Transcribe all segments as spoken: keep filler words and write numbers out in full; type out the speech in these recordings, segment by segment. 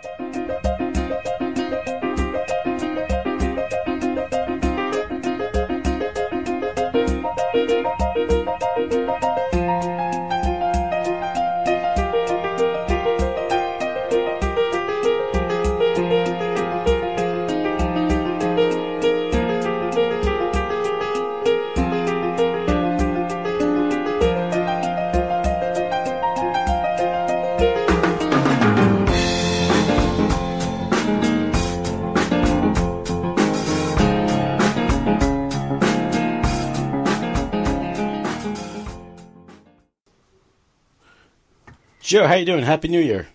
Joe, how you doing? Happy New Year.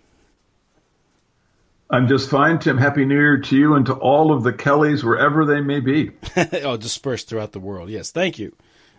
I'm just fine, Tim. Happy New Year to you and to all of the Kellys, wherever they may be. Oh, dispersed throughout the world. Yes, thank you.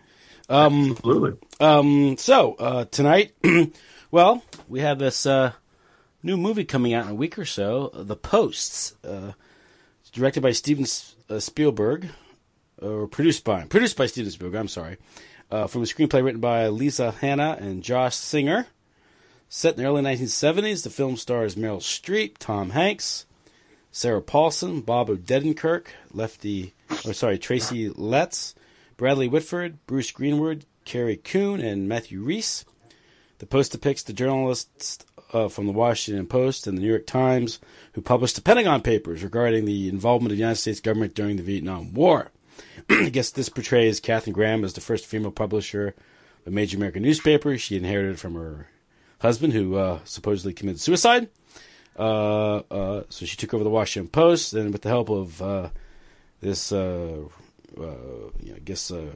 Um, Absolutely. Um, so, uh, tonight, well, we have this uh, new movie coming out in a week or so, The Posts. Uh, it's directed by Steven uh, Spielberg, or produced by, produced by Steven Spielberg, I'm sorry, uh, from a screenplay written by Lisa Hanna and Josh Singer. Set in the early nineteen seventies, the film stars Meryl Streep, Tom Hanks, Sarah Paulson, Bob Odenkirk, Lefty, or sorry, Tracy Letts, Bradley Whitford, Bruce Greenwood, Carrie Coon, and Matthew Rhys. The Post depicts the journalists uh, from the Washington Post and the New York Times who published the Pentagon Papers regarding the involvement of the United States government during the Vietnam War. I guess this portrays Katharine Graham as the first female publisher of a major American newspaper. She inherited from her husband, who uh, supposedly committed suicide. Uh, uh, so she took over the Washington Post, and with the help of uh, this, uh, uh, you know, I guess, uh,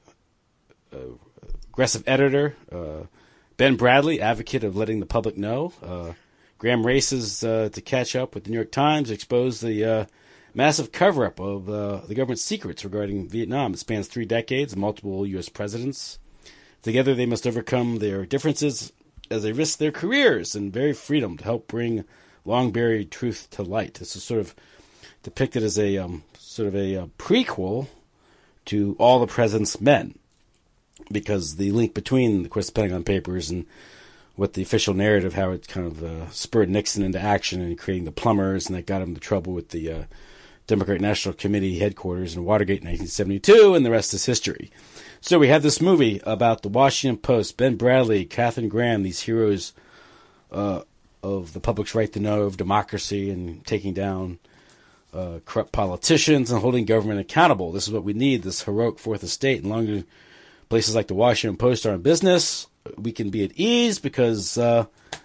uh, aggressive editor, uh, Ben Bradlee, advocate of letting the public know, uh, Graham races uh, to catch up with the New York Times, expose the uh, massive cover-up of uh, the government's secrets regarding Vietnam. It spans three decades and multiple U S presidents. Together, they must overcome their differences as they risk their careers and very freedom to help bring long-buried truth to light. This is sort of depicted as a um, sort of a, a prequel to All the President's Men, because the link between, of course, the Pentagon Papers and what the official narrative, how it kind of uh, spurred Nixon into action and creating the plumbers, and that got him into trouble with the uh, Democratic National Committee headquarters in Watergate in nineteen seventy-two, and the rest is history. So we have this movie about the Washington Post, Ben Bradlee, Katharine Graham, these heroes uh, of the public's right to know, of democracy, and taking down uh, corrupt politicians and holding government accountable. This is what we need, this heroic fourth estate. And long as places like the Washington Post are in business, we can be at ease because, uh,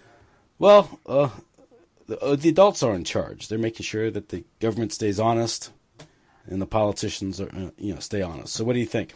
well, uh, the, uh, the adults are in charge. They're making sure that the government stays honest and the politicians are, uh, you know, stay honest. So what do you think?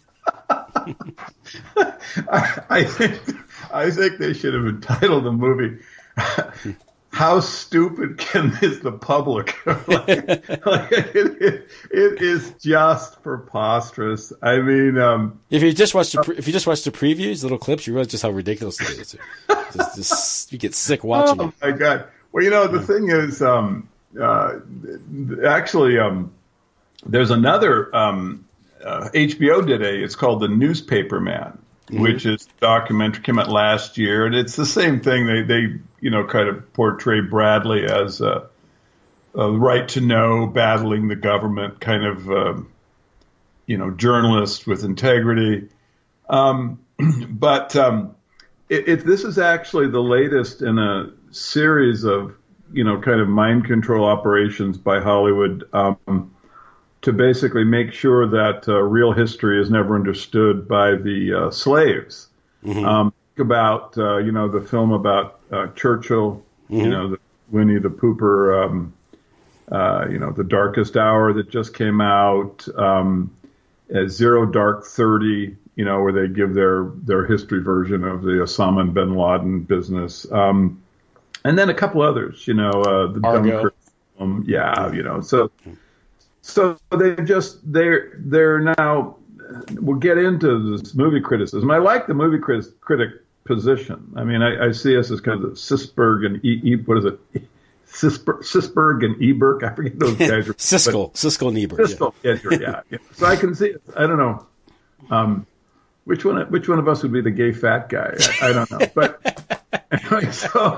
I, I think I think they should have entitled the movie "How Stupid Can This the Public?" like, like it, it, it is just preposterous. I mean, um, if you just watch the pre- if you just watch the previews, little clips, you realize just how ridiculous it is. just, just, you get sick watching oh it. Oh my God! Well, you know the yeah. thing is, um, uh, actually, um, there's another. Um, Uh, H B O did a, it's called The Newspaper Man, mm-hmm. which is a documentary, came out last year, and it's the same thing. They, they you know, kind of portray Bradlee as a, a right to know, battling the government kind of, uh, you know, journalist with integrity. Um, but um, it, it, this is actually the latest in a series of, you know, kind of mind control operations by Hollywood, um, to basically make sure that uh, real history is never understood by the uh, slaves. Mm-hmm. Um, think about, uh, you know, the film about uh, Churchill, mm-hmm. you know, the Winnie the Pooper, um, uh, you know, The Darkest Hour that just came out, um, Zero Dark Thirty, you know, where they give their, their history version of the Osama and bin Laden business. Um, and then a couple others, you know, uh, the Dunkirk film. Yeah, you know, so... So they just they're they're now we'll get into this movie criticism. I like the movie critic, critic position. I mean, I, I see us as kind of the Sisberg and E, e what is it, Sisberg, Sisberg and Ebert. I forget those guys. Are, Siskel, Siskel and Ebert. Siskel, yeah. Yeah, yeah, yeah. So I can see it. I don't know, um, which one which one of us would be the gay fat guy. I, I don't know, but anyway, so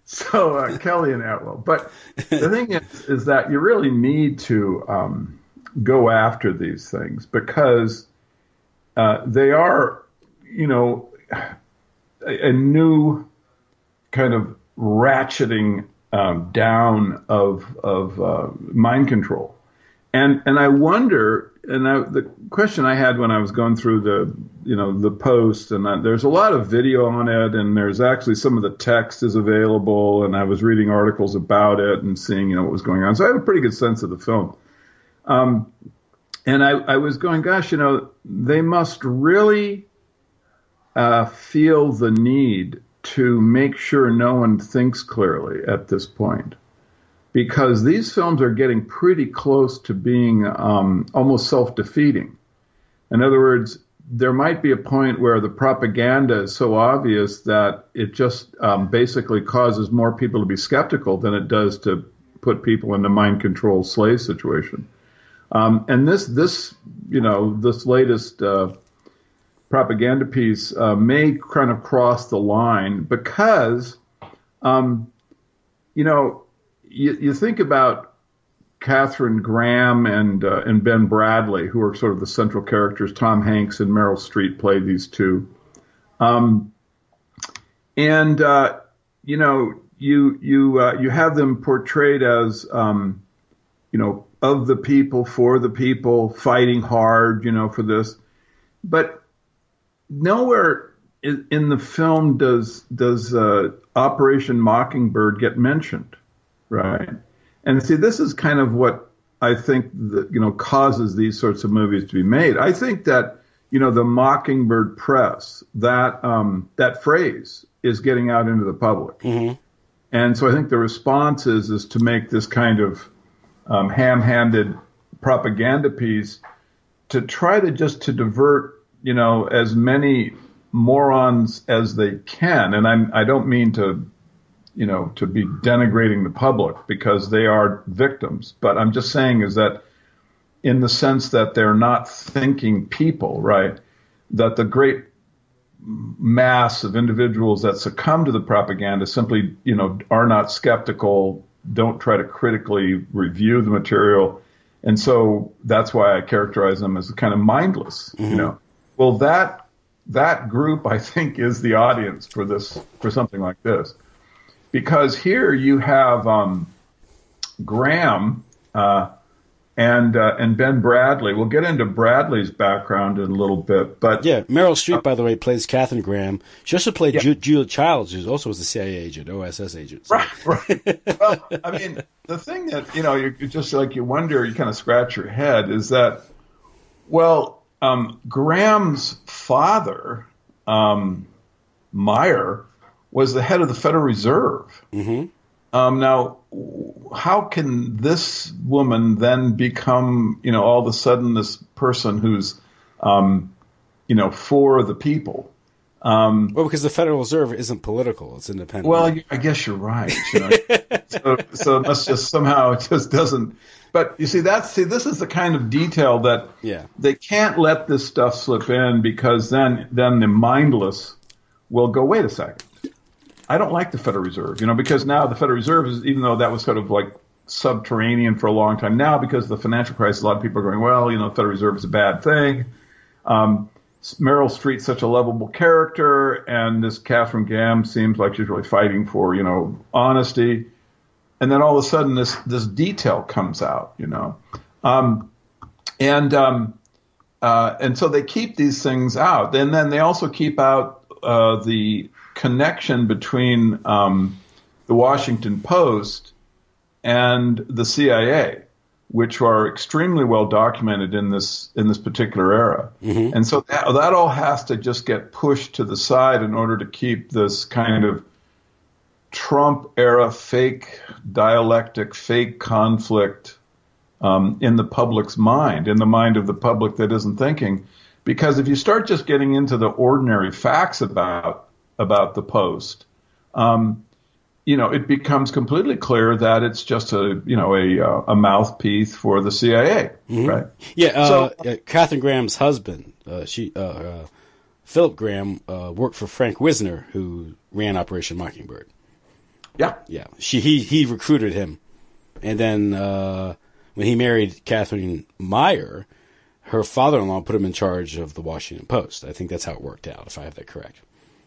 so uh, Kelly and Atwell. But the thing is, is that you really need to um, go after these things because uh, they are, you know, a, a new kind of ratcheting um, down of of uh, mind control. And and I wonder, and I, the question I had when I was going through the, you know, the post, and I, there's a lot of video on it, and there's actually some of the text is available, and I was reading articles about it and seeing, you know, what was going on. So I have a pretty good sense of the film. Um, and I, I was going, gosh, you know, they must really uh, feel the need to make sure no one thinks clearly at this point. Because these films are getting pretty close to being um, almost self-defeating. In other words, there might be a point where the propaganda is so obvious that it just um, basically causes more people to be skeptical than it does to put people in a mind-controlled slave situation. Um, and this, this, you know, this latest uh, propaganda piece uh, may kind of cross the line because, um, you know, You, you think about Katharine Graham and uh, and Ben Bradley, who are sort of the central characters. Tom Hanks and Meryl Streep play these two, um, and uh, you know you you uh, you have them portrayed as um, you know of the people, for the people, fighting hard, you know, for this, but nowhere in, in the film does does uh, Operation Mockingbird get mentioned. Right. And see, this is kind of what I think that, you know, causes these sorts of movies to be made. I think that, you know, the Mockingbird press, that um, that phrase is getting out into the public. Mm-hmm. And so I think the response is, is to make this kind of um, ham-handed propaganda piece to try to just to divert, you know, as many morons as they can. And I'm, I don't mean to, you know, to be denigrating the public because they are victims. But I'm just saying is that in the sense that they're not thinking people, right, that the great mass of individuals that succumb to the propaganda simply, you know, are not skeptical, don't try to critically review the material. And so that's why I characterize them as kind of mindless, mm-hmm. you know. Well, that that group, I think, is the audience for this, for something like this. Because here you have um, Graham uh, and uh, and Ben Bradley. We'll get into Bradley's background in a little bit, but yeah, Meryl Streep, uh, by the way, plays Katharine Graham. She also played yeah. Ju- Julia Childs, who also was a C I A agent, O S S agent. So. Right, right. Well, I mean, the thing that you know, you just like you wonder, you kind of scratch your head, is that well, um, Graham's father, um, Meyer, was the head of the Federal Reserve. Mm-hmm. Um, now, how can this woman then become, you know, all of a sudden this person who's, um, you know, for the people? Um, well, because the Federal Reserve isn't political; it's independent. Well, I guess you're right. You know? so, so it must just somehow it just doesn't. But you see, that's see, this is the kind of detail that yeah. they can't let this stuff slip in because then then the mindless will go, wait a second. I don't like the Federal Reserve, you know, because now the Federal Reserve is, even though that was sort of like subterranean for a long time, now because of the financial crisis, a lot of people are going, well, you know, the Federal Reserve is a bad thing. Um, Meryl Streep's such a lovable character, and this Katharine Graham seems like she's really fighting for, you know, honesty. And then all of a sudden this, this detail comes out, you know. Um, and, um, uh, and so they keep these things out. And then they also keep out, uh, the connection between um, the Washington Post and the C I A, which are extremely well documented in this in this particular era. Mm-hmm. And so that, that all has to just get pushed to the side in order to keep this kind of Trump era fake dialectic, fake conflict um, in the public's mind, in the mind of the public that isn't thinking. Because if you start just getting into the ordinary facts about about the Post, um, you know, it becomes completely clear that it's just a, you know, a uh, a mouthpiece for the C I A, mm-hmm. right? Yeah. Uh, so, uh, Katharine Graham's husband, uh, she, uh, uh, Philip Graham, uh, worked for Frank Wisner, who ran Operation Mockingbird. Yeah. Yeah. She he he recruited him, and then uh, when he married Catherine Meyer, her father-in-law put him in charge of the Washington Post. I think that's how it worked out, if I have that correct.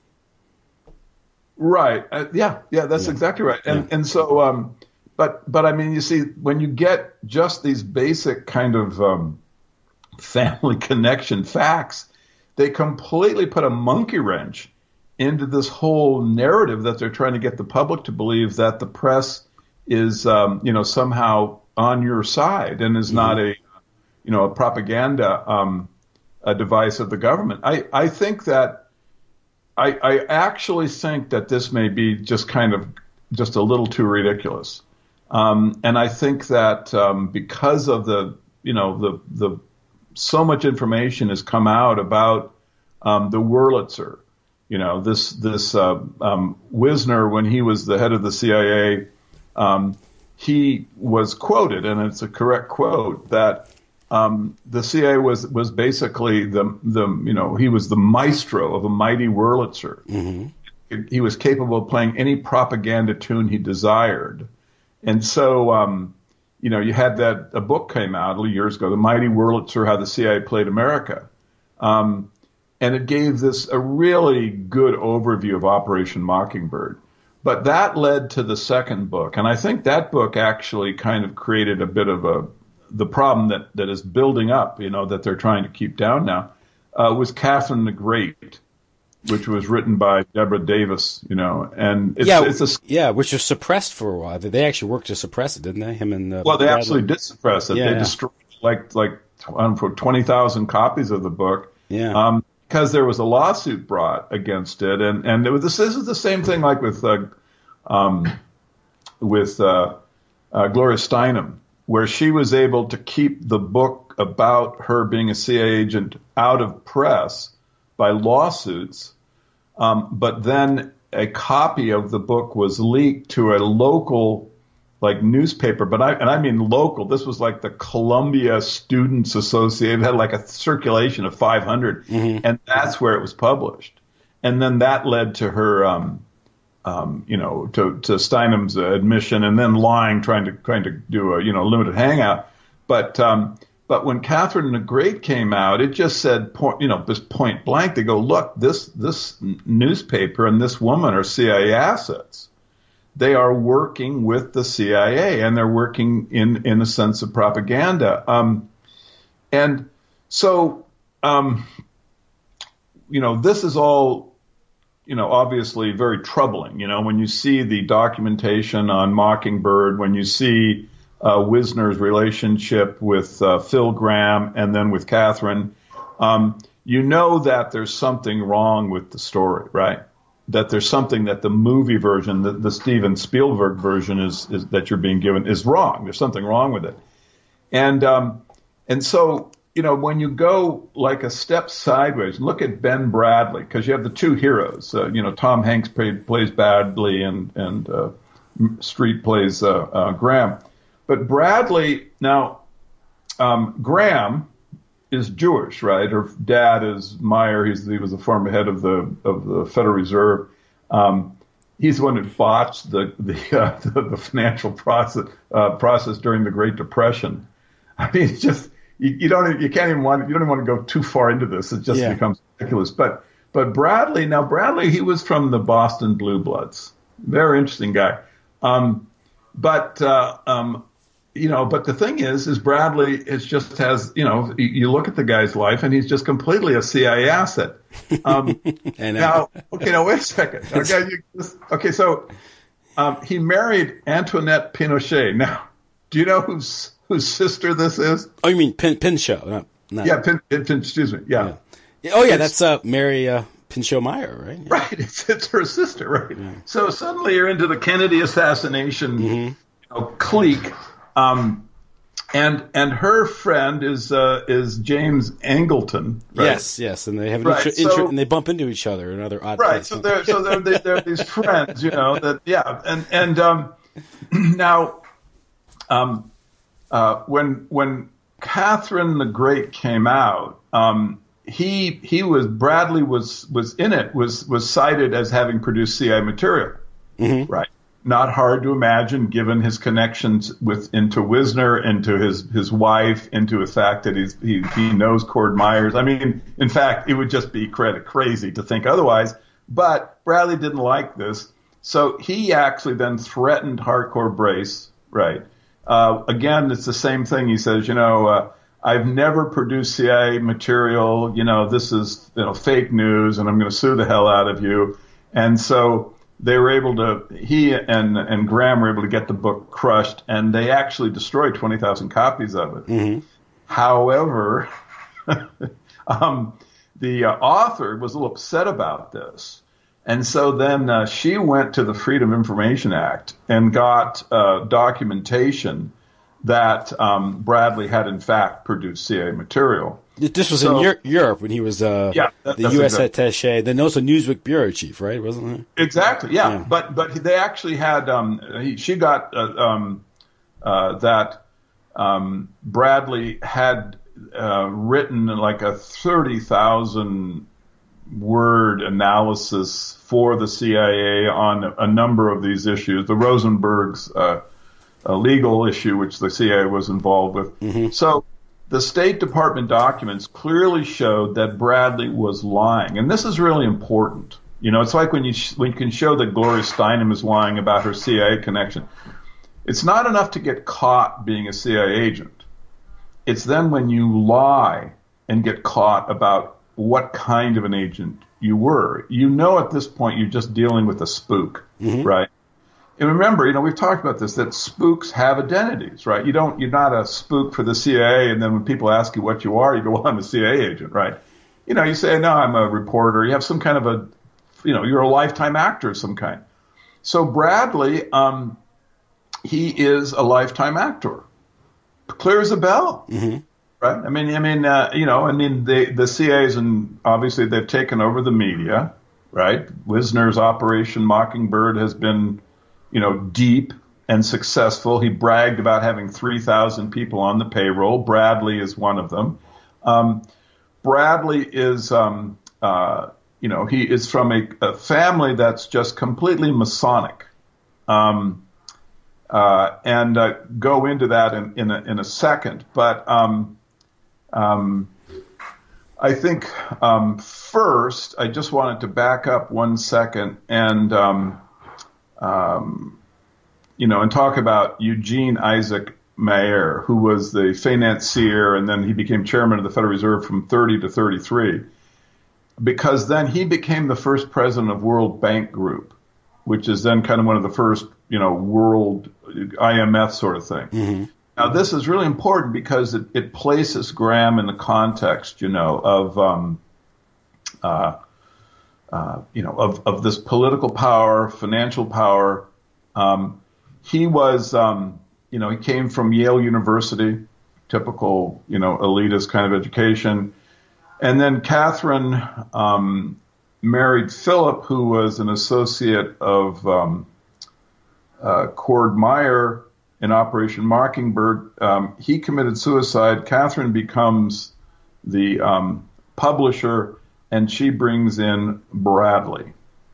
Right. Uh, yeah. Yeah. That's Yeah. exactly right. And Yeah. and so, um, but but I mean, you see, when you get just these basic kind of um, family connection facts, they completely put a monkey wrench into this whole narrative that they're trying to get the public to believe that the press is, um, you know, somehow on your side and is mm-hmm. not a, you know, a propaganda um, a device of the government. I I think that. I, I actually think that this may be just kind of just a little too ridiculous. Um, and I think that um, because of the, you know, the, the so much information has come out about um, the Wurlitzer, you know, this, this uh, um, Wisner, when he was the head of the C I A, um, he was quoted, and it's a correct quote, that Um, the C I A was was basically the the you know he was the maestro of a mighty Wurlitzer. Mm-hmm. He was capable of playing any propaganda tune he desired, and so um, you know you had that a book came out years ago, The Mighty Wurlitzer: How the C I A Played America, um, and it gave this a really good overview of Operation Mockingbird. But that led to the second book, and I think that book actually kind of created a bit of a the problem that, that is building up, you know, that they're trying to keep down now, uh, was Catherine the Great, which was written by Deborah Davis, you know, and it's, yeah, it's a, yeah, which was suppressed for a while. They actually worked to suppress it, didn't they? Him and uh, well, they Bradley. actually did suppress it. Yeah, they yeah. destroyed like like twenty thousand copies of the book, yeah, um, because there was a lawsuit brought against it, and and it was, this, this is the same thing like with uh, um, with uh, uh, Gloria Steinem, where she was able to keep the book about her being a C I A agent out of press by lawsuits. Um, but then a copy of the book was leaked to a local, like, newspaper. But I, and I mean local. This was like the Columbia Students Association. It had like a circulation of five hundred. Mm-hmm. And that's where it was published. And then that led to her, um, Um, you know, to, to Steinem's admission, and then lying, trying to trying to do a you know limited hangout. But um, but when Catherine the Great came out, it just said point, you know, this point blank. They go, look, this this newspaper and this woman are C I A assets. They are working with the C I A, and they're working in in a sense of propaganda. Um, and so, um, you know, this is all, you know, obviously very troubling, you know, when you see the documentation on Mockingbird, when you see uh, Wisner's relationship with uh, Phil Gramm and then with Catherine, um, you know that there's something wrong with the story, right? That there's something that the movie version, the, the Steven Spielberg version is, is that you're being given is wrong. There's something wrong with it. And, um, and so, you know, when you go like a step sideways, look at Ben Bradley, because you have the two heroes. Uh, you know, Tom Hanks played, plays Bradley, and and uh, Street plays uh, uh, Graham. But Bradley, now, um, Graham is Jewish, right? Her dad is Meyer. He's, he was the former head of the of the Federal Reserve. Um, he's the one that botched the the, uh, the, the financial process uh, process during the Great Depression. I mean, it's just. You, you don't, you can't even want, you don't even want to go too far into this. It just yeah. becomes ridiculous. But, but Bradley, now Bradley, he was from the Boston Blue Bloods. Very interesting guy. Um, but, uh, um, you know, but the thing is, is Bradley is just has, you know, you, you look at the guy's life and he's just completely a C I A asset. Um, now, okay, now wait a second. Okay, you just, okay, so, um, he married Antoinette Pinochet. Now, do you know who's, whose sister this is? Oh, you mean Pin Pinchot? Not, not. Yeah, Pin, Pin, Pin, excuse me. Yeah. yeah. Oh, yeah, it's, that's uh, Mary uh, Pinchot Meyer, right? Yeah. Right. It's, it's her sister, right? Yeah. So suddenly you're into the Kennedy assassination mm-hmm. you know, clique, um, and and her friend is uh, is James Angleton. Right? Yes, yes, and they have an right. intro, so, intro, and they bump into each other. Another odd. Right. Place. So they're so they're, they're, they're these friends, you know. That yeah, and and um, now. Um, Uh, when when Catherine the Great came out, um, he he was Bradley was was in it was was cited as having produced C I A material, mm-hmm. right? not hard to imagine, given his connections with into Wisner, into his, his wife, into the fact that he's, he he knows Cord Myers. I mean, in fact, it would just be credit crazy to think otherwise. But Bradley didn't like this, so he actually then threatened Harcourt Brace. Right. Uh, again, it's the same thing. He says, you know, uh, I've never produced C I A material. You know, this is you know fake news, and I'm going to sue the hell out of you. And so they were able to, he and, and Graham were able to get the book crushed, and they actually destroyed twenty thousand copies of it. Mm-hmm. However, um, the uh, author was a little upset about this. And so then uh, she went to the Freedom of Information Act and got uh, documentation that um, Bradley had, in fact, produced C I A material. This was so, in Euro- Europe when he was uh, yeah, that, the U S exactly. attaché, then also Newsweek bureau chief, right? Wasn't it? Exactly, yeah. yeah. But but they actually had um, he, she got uh, um, uh, that um, Bradley had uh, written like a thirty thousand word analysis for the C I A on a number of these issues. The Rosenberg's uh, a legal issue, which the C I A was involved with. Mm-hmm. So the State Department documents clearly showed that Bradley was lying. And this is really important. You know, it's like when you, sh- when you can show that Gloria Steinem is lying about her C I A connection. It's not enough to get caught being a C I A agent. It's then when you lie and get caught about what kind of an agent you were. You know at this point you're just dealing with a spook, mm-hmm. right? And remember, you know, we've talked about this, that spooks have identities, right? You don't, you're not a spook for the C I A, and then when people ask you what you are, you go, well, I'm a C I A agent, right? You know, you say, no, I'm a reporter. You have some kind of a, you know, you're a lifetime actor of some kind. So Bradley, um, he is a lifetime actor. Clear as a bell, mm-hmm. right? I mean, I mean, uh, you know, I mean, the, the C I As, and obviously they've taken over the media, right? Wisner's Operation Mockingbird has been, you know, deep and successful. He bragged about having three thousand people on the payroll. Bradley is one of them. Um, Bradley is, um, uh, you know, he is from a, a family that's just completely Masonic. Um, uh, and uh, go into that in, in, a, in a second. But um, um, I think um, first, I just wanted to back up one second and um, Um, you know, and talk about Eugene Isaac Mayer, who was the financier, and then he became chairman of the Federal Reserve from thirty to thirty-three, because then he became the first president of World Bank Group, which is then kind of one of the first, you know, world I M F sort of thing. Mm-hmm. Now, this is really important because it, it places Graham in the context, you know, of um, uh, Uh, you know, of, of this political power, financial power. Um, he was, um, you know, he came from Yale University, typical, you know, elitist kind of education. And then Catherine um, married Philip, who was an associate of um, uh, Cord Meyer in Operation Mockingbird. Um, he committed suicide. Catherine becomes the um, publisher, and she brings in Bradley.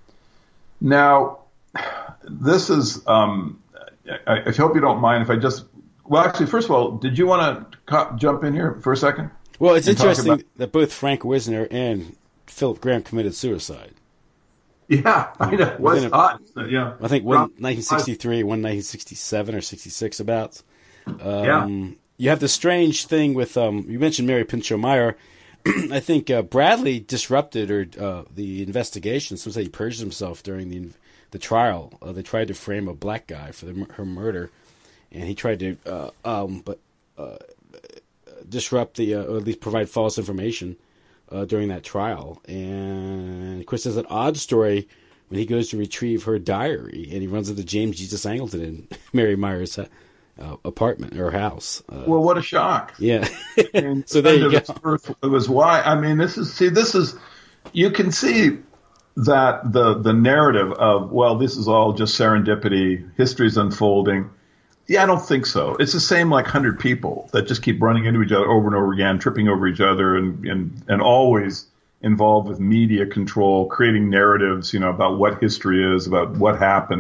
Now, this is, um, I, I hope you don't mind if I just, well, actually, first of all, did you want to co- jump in here for a second? Well, it's interesting about... that both Frank Wisner and Philip Graham committed suicide. Yeah, I know. What's hot? Yeah. I think one nineteen sixty-three, one nineteen sixty-seven or sixty-six about. Um, yeah. You have the strange thing with, um, you mentioned Mary Pinchot Meyer. I think uh, Bradley disrupted or uh, the investigation. Some say he purged himself during the the trial. Uh, they tried to frame a black guy for the, her murder, and he tried to, uh, um, but uh, disrupt the, uh, or at least provide false information uh, during that trial. And of course, there's an odd story when he goes to retrieve her diary, and he runs into James Jesus Angleton in Mary Meyer's uh, apartment or house. Uh, well, what a shock! Yeah. So there you go. Birth, it was why. I mean, this is see, this is you can see that the the narrative of, well, this is all just serendipity, history's unfolding. Yeah, I don't think so. It's the same like hundred people that just keep running into each other over and over again, tripping over each other, and and and always involved with media control, creating narratives, you know, about what history is, about what happened,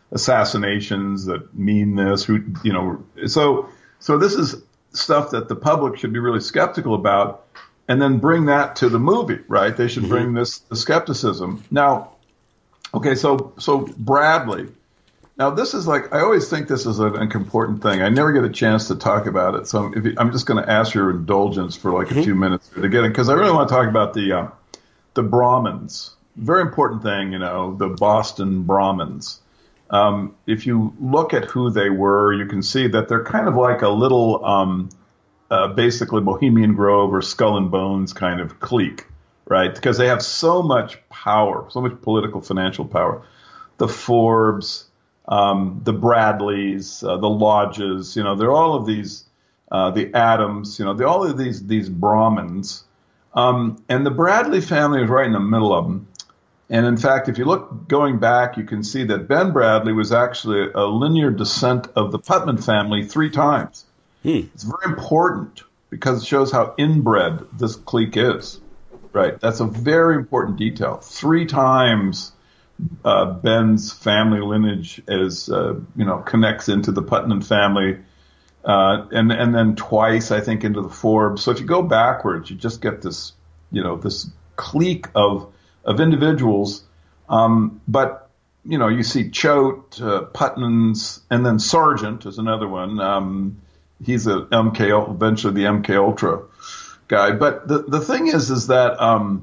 assassinations that mean this, who, you know, so, so this is stuff that the public should be really skeptical about, and then bring that to the movie, right? They should mm-hmm. bring this, the skepticism. Now, okay, so, so Bradley, now this is like, I always think this is an, an important thing. I never get a chance to talk about it. So if you, I'm just going to ask your indulgence for like mm-hmm. a few minutes to get it, because I really want to talk about the, uh, the Brahmins. Very important thing, you know, the Boston Brahmins. Um, if you look at who they were, you can see that they're kind of like a little, um, uh, basically Bohemian Grove or Skull and Bones kind of clique, right? Because they have so much power, so much political, financial power. The Forbes, um, the Bradleys, uh, the Lodges, you know, they're all of these, uh, the Adams, you know, they're all of these, these Brahmins. Um, and the Bradley family is right in the middle of them. And in fact, if you look going back, you can see that Ben Bradley was actually a linear descent of the Putnam family three times. Hmm. It's very important because it shows how inbred this clique is. Right. That's a very important detail. Three times uh, Ben's family lineage is, uh, you know, connects into the Putnam family. Uh, and, and then twice, I think, into the Forbes. So if you go backwards, you just get this, you know, this clique of of individuals, um, but, you know, you see Choate, uh, Putnams, and then Sargent is another one. Um, he's a M K, eventually the M K Ultra guy. But the, the thing is, is that um,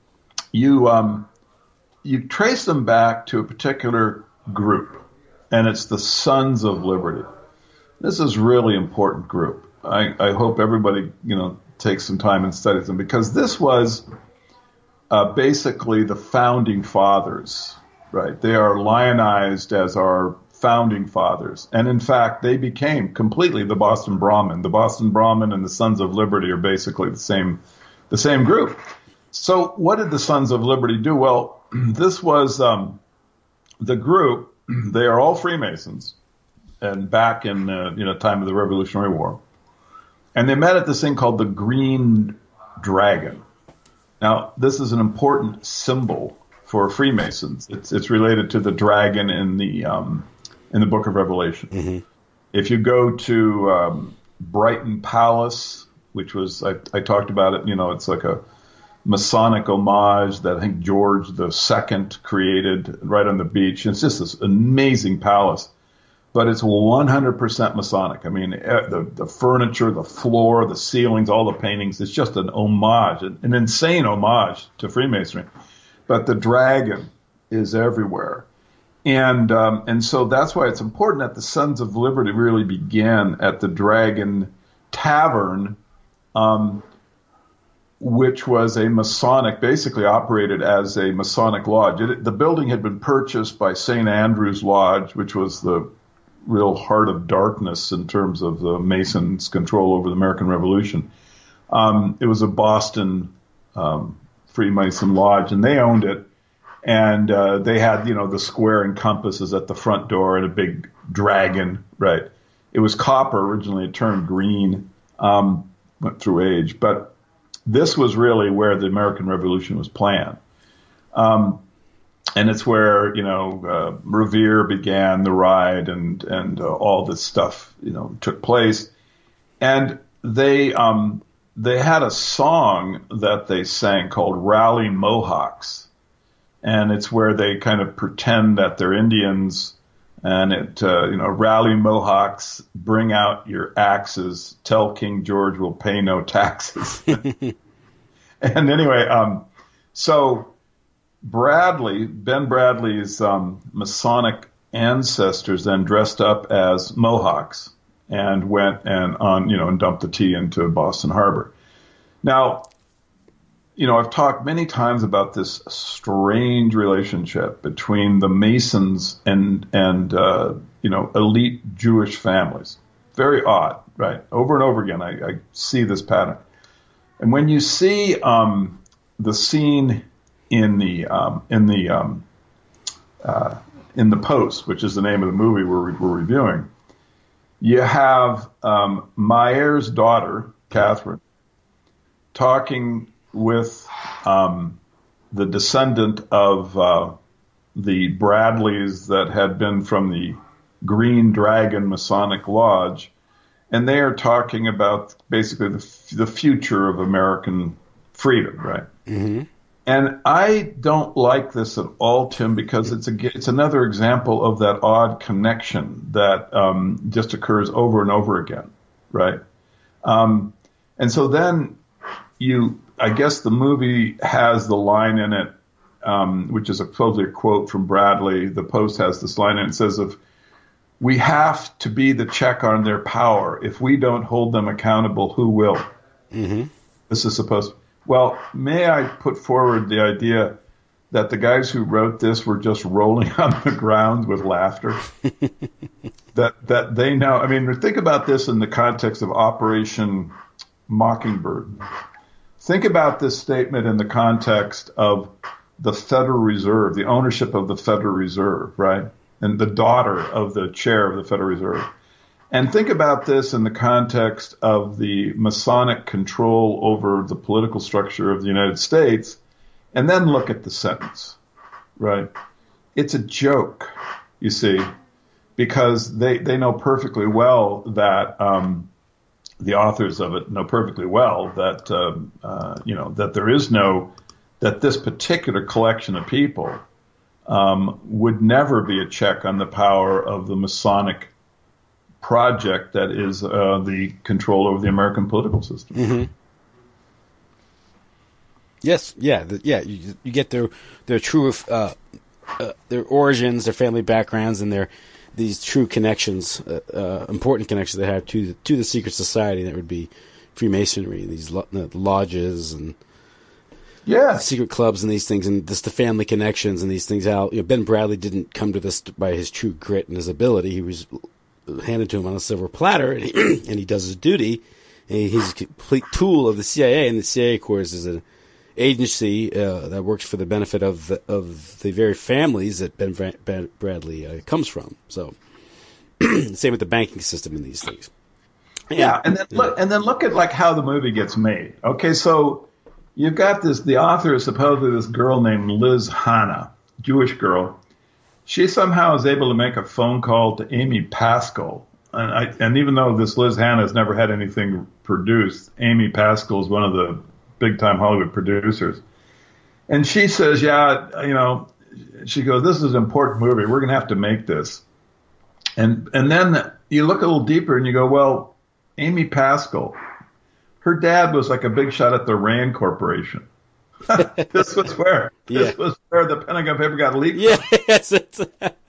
you um, you trace them back to a particular group, and it's the Sons of Liberty. This is a really important group. I, I hope everybody, you know, takes some time and studies them, because this was Uh, basically the founding fathers, right? They are lionized as our founding fathers. And in fact, they became completely the Boston Brahmin. The Boston Brahmin and the Sons of Liberty are basically the same, the same group. So what did the Sons of Liberty do? Well, this was um, the group. They are all Freemasons, and back in uh, you know time of the Revolutionary War. And they met at this thing called the Green Dragon. Now, this is an important symbol for Freemasons. It's it's related to the dragon in the um, in the Book of Revelation. Mm-hmm. If you go to um, Brighton Palace, which was I, I talked about it, you know, it's like a Masonic homage that I think George the Second created right on the beach. It's just this amazing palace, but it's one hundred percent Masonic. I mean, the, the furniture, the floor, the ceilings, all the paintings, it's just an homage, an insane homage to Freemasonry. But the dragon is everywhere. And um, and so that's why it's important that the Sons of Liberty really began at the Dragon Tavern, um, which was a Masonic, basically operated as a Masonic lodge. It, the building had been purchased by Saint Andrew's Lodge, which was the real heart of darkness in terms of the Masons' control over the American Revolution. Um, it was a Boston um, Freemason lodge, and they owned it. And uh, they had, you know, the square and compasses at the front door and a big dragon, right? It was copper originally. It turned green, um, went through age. But this was really where the American Revolution was planned. Um, and it's where, you know, uh, Revere began the ride, and, and uh, all this stuff, you know, took place. And they, um, they had a song that they sang called Rally Mohawks. And it's where they kind of pretend that they're Indians, and it, uh, you know, rally Mohawks, bring out your axes, tell King George we'll pay no taxes. And anyway, um, so Bradley, Ben Bradley's um, Masonic ancestors then dressed up as Mohawks and went and on, you know, and dumped the tea into Boston Harbor. Now, you know, I've talked many times about this strange relationship between the Masons and, and uh, you know, elite Jewish families. Very odd, right? Over and over again, I, I see this pattern. And when you see um, the scene in the um, in the um, uh, in the Post, which is the name of the movie we're, we're reviewing, you have um, Mayer's daughter, Catherine, talking with um, the descendant of uh, the Bradleys that had been from the Green Dragon Masonic Lodge, and they are talking about basically the, the future of American freedom, right? Mm-hmm. And I don't like this at all, Tim, because it's a, it's another example of that odd connection that um, just occurs over and over again, right? Um, and so then you, I guess the movie has the line in it, um, which is a, supposedly a quote from Bradley. The Post has this line in it. It says, "If we have to be the check on their power. If we don't hold them accountable, who will?" Mm-hmm. This is supposed to, well, may I put forward the idea that the guys who wrote this were just rolling on the ground with laughter? that that they know, I mean, think about this in the context of Operation Mockingbird. Think about this statement in the context of the Federal Reserve, the ownership of the Federal Reserve, right? And the daughter of the chair of the Federal Reserve. And think about this in the context of the Masonic control over the political structure of the United States, and then look at the sentence, right? It's a joke, you see, because they, they know perfectly well that um, the authors of it know perfectly well that, um, uh, you know, that there is no, that this particular collection of people um, would never be a check on the power of the Masonic project that is uh, the control over the American political system. Mm-hmm. Yes, yeah, the, yeah. You, you get their their true uh, uh, their origins, their family backgrounds, and their these true connections, uh, uh, important connections they have to the, to the secret society that would be Freemasonry, these lo- uh, lodges and yeah, secret clubs and these things, and just the family connections and these things. How, you know, Ben Bradley didn't come to this by his true grit and his ability. He was handed to him on a silver platter, and he, and he does his duty. And he's a complete tool of the C I A, and the C I A, of course, is an agency uh, that works for the benefit of the, of the very families that Ben, Bra- ben Bradley uh, comes from. So, same with the banking system in these things. And, yeah, and then look, and then look at like how the movie gets made. Okay, so you've got this. The author is supposedly this girl named Liz Hannah, Jewish girl. She somehow is able to make a phone call to Amy Pascal. And, I, and even though this Liz Hannah has never had anything produced, Amy Pascal is one of the big-time Hollywood producers. And she says, yeah, you know, she goes, this is an important movie. We're going to have to make this. And and then you look a little deeper and you go, well, Amy Pascal, her dad was like a big shot at the Rand Corporation. This was where yeah. this was where the Pentagon paper got leaked. Yeah, yes, it's,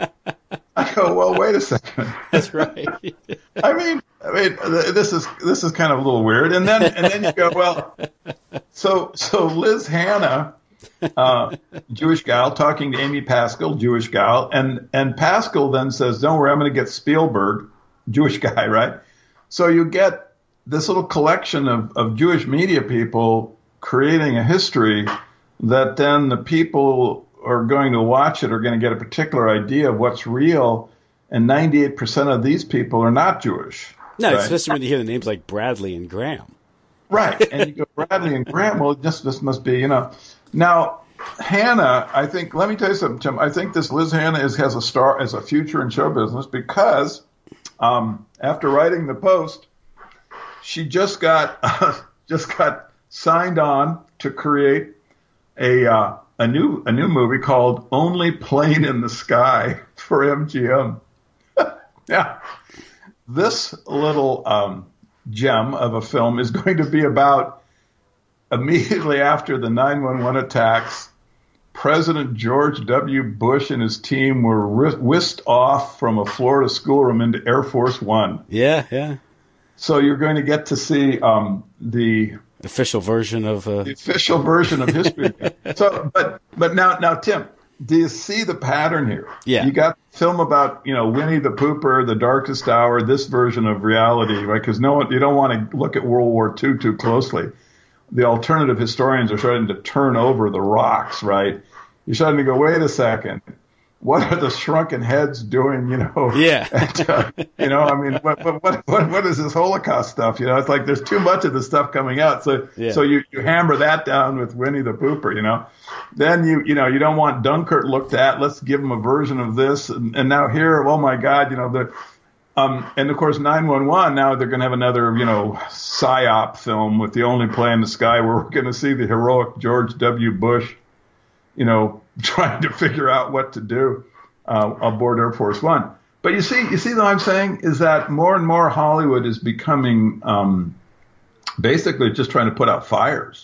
I go, well, wait a second. That's right. I mean, I mean, this is this is kind of a little weird. And then and then you go, well, so so Liz Hannah, uh, Jewish gal, talking to Amy Pascal, Jewish gal, and and Pascal then says, don't worry, I'm going to get Spielberg, Jewish guy, right? So you get this little collection of, of Jewish media people creating a history that then the people are going to watch it are going to get a particular idea of what's real, and ninety-eight percent of these people are not Jewish. No, right? especially when you hear the names like Bradley and Graham. Right, and you go, Bradley and Graham, well, this, this must be, you know. Now, Hannah, I think, let me tell you something, Tim. I think this Liz Hannah is, has a star as a future in show business because um, after writing the Post, she just got uh, just got signed on to create a uh, a new a new movie called Only Plane in the Sky for M G M. Yeah, this little um, gem of a film is going to be about immediately after the nine one one attacks. President George W. Bush and his team were whisked off from a Florida schoolroom into Air Force One. Yeah, yeah. So you're going to get to see um, the official version of uh... the official version of history. So, but but now now Tim, do you see the pattern here? Yeah. You got film about, you know, Winnie the Pooper, The Darkest Hour, this version of reality, right? Because no one, you don't want to look at World War Two too closely. The alternative historians are starting to turn over the rocks, right? You're starting to go, wait a second. what are the shrunken heads doing? You know, yeah, and, uh, you know, I mean, what, what what what is this Holocaust stuff? You know, it's like there's too much of the stuff coming out. So yeah. so you, you hammer that down with Winnie the Pooper. You know, then you you know you don't want Dunkirk looked at. Let's give them a version of this, and, and now here, oh my God, you know the. Um, and of course, nine one one, now they're going to have another, you know, psyop film with the only plane in the sky where we're going to see the heroic George W. Bush, you know, trying to figure out what to do uh, aboard Air Force One. But you see, you see what I'm saying is that more and more Hollywood is becoming um, basically just trying to put out fires.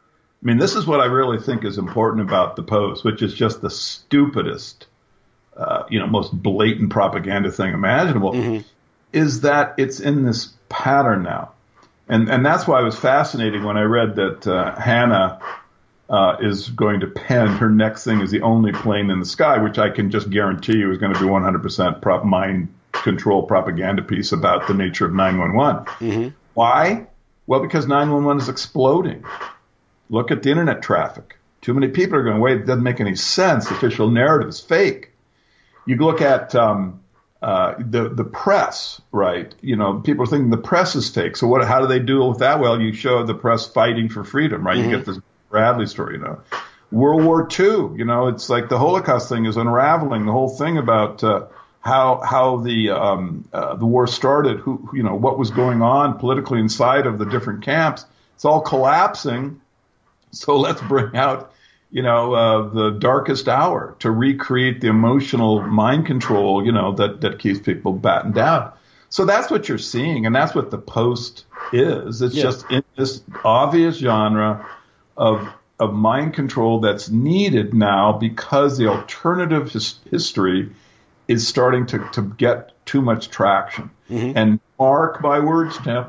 I mean, this is what I really think is important about the Post, which is just the stupidest, Uh, you know, most blatant propaganda thing imaginable, mm-hmm. is that it's in this pattern now. And and that's why it was fascinating when I read that uh, Hannah uh, is going to pen her next thing is the only plane in the sky, which I can just guarantee you is going to be one hundred percent prop mind control propaganda piece about the nature of nine one one. Mm-hmm. Why? Well, because nine one one is exploding. Look at the internet traffic. Too many people are going, wait, it doesn't make any sense. The official narrative is fake. You look at um, uh, the the press, right? You know, people are thinking the press is fake. So what? How do they deal with that? Well, you show the press fighting for freedom, right? Mm-hmm. You get this Bradley story, you know. World War Two, you know, it's like the Holocaust thing is unraveling. The whole thing about uh, how how the um, uh, the war started, who you know what was going on politically inside of the different camps. It's all collapsing. So let's bring out, you know, uh, the darkest hour to recreate the emotional mind control, you know, that, that keeps people battened down. So that's what you're seeing, and that's what the Post is. It's yeah. just in this obvious genre of of mind control that's needed now because the alternative his, history is starting to, to get too much traction. Mm-hmm. And mark my words, Tim,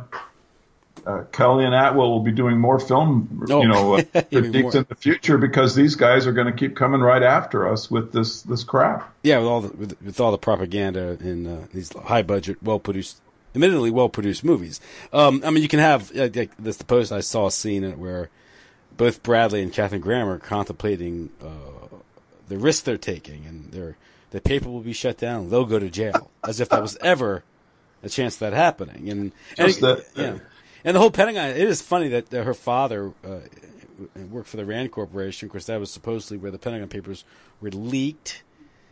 Uh, Kellyanne Atwell will be doing more film, oh. you know, uh, critiques in the future because these guys are going to keep coming right after us with this this crap. Yeah, with all the with, with all the propaganda in uh, these high budget, well produced, admittedly well produced movies. Um, I mean, you can have uh, like this. The Post, I saw a scene in it where both Bradley and Katharine Graham are contemplating uh, the risk they're taking, and their the paper will be shut down. They'll go to jail, as if that was ever a chance of that happening. And, Just and that. yeah. And the whole Pentagon, it is funny that uh, her father uh, worked for the Rand Corporation. Of course, that was supposedly where the Pentagon Papers were leaked.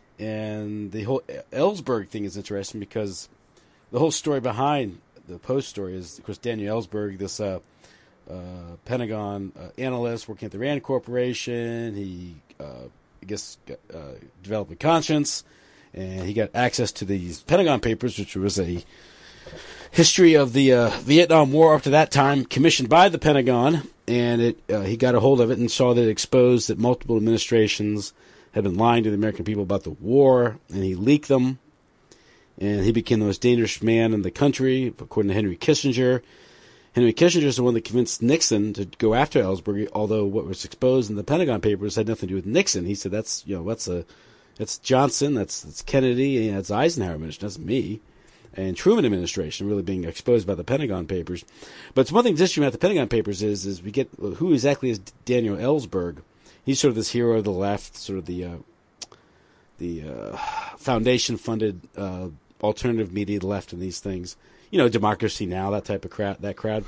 And the whole Ellsberg thing is interesting because the whole story behind the Post story is, of course, Daniel Ellsberg, this uh, uh, Pentagon uh, analyst working at the Rand Corporation. He, uh, I guess, got, uh, developed a conscience, and he got access to these Pentagon Papers, which was a history of the uh, Vietnam War up to that time, commissioned by the Pentagon, and it uh, he got a hold of it and saw that it exposed that multiple administrations had been lying to the American people about the war, and he leaked them, and he became the most dangerous man in the country, according to Henry Kissinger. Henry Kissinger is the one that convinced Nixon to go after Ellsberg, although what was exposed in the Pentagon Papers had nothing to do with Nixon. He said, that's, you know, that's a, that's Johnson, that's, that's Kennedy, and that's Eisenhower administration, that's me. And Truman administration really being exposed by the Pentagon Papers. But it's one thing that's interesting about the Pentagon Papers is is we get who exactly is Daniel Ellsberg. He's sort of this hero of the left, sort of the uh, the uh, foundation-funded uh, alternative media left in these things. You know, Democracy Now!, that type of crowd, that crowd.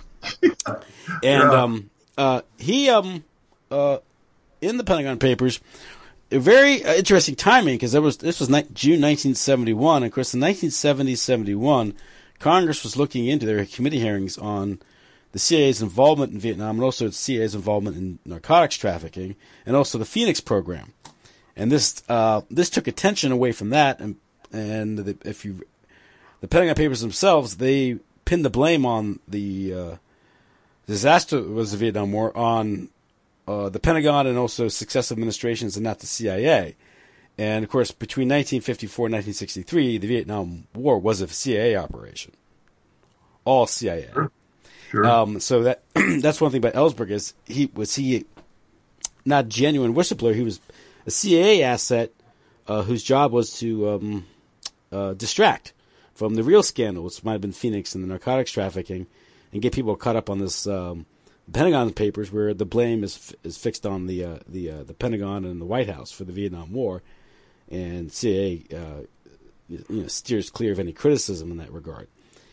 And yeah. um, uh, he um, uh, in the Pentagon Papers. A very uh, interesting timing because was this was ni- June nineteen seventy-one. Of course, in nineteen seventy seventy-one, Congress was looking into their committee hearings on the C I A's involvement in Vietnam and also the C I A's involvement in narcotics trafficking and also the Phoenix program. And this uh, this took attention away from that. And and the, if you the Pentagon Papers themselves, they pinned the blame on the uh, disaster was the Vietnam War on. Uh, the Pentagon and also successive administrations and not the C I A. And, of course, between nineteen fifty-four and nineteen sixty-three, the Vietnam War was a C I A operation. All C I A. Sure. Sure. Um, so that that's one thing about Ellsberg is he was he not a genuine whistleblower. He was a C I A asset uh, whose job was to um, uh, distract from the real scandal, which might have been Phoenix and the narcotics trafficking, and get people caught up on this um, Pentagon Papers, where the blame is is fixed on the uh, the uh, the Pentagon and the White House for the Vietnam War, and C I A uh, you know, steers clear of any criticism in that regard.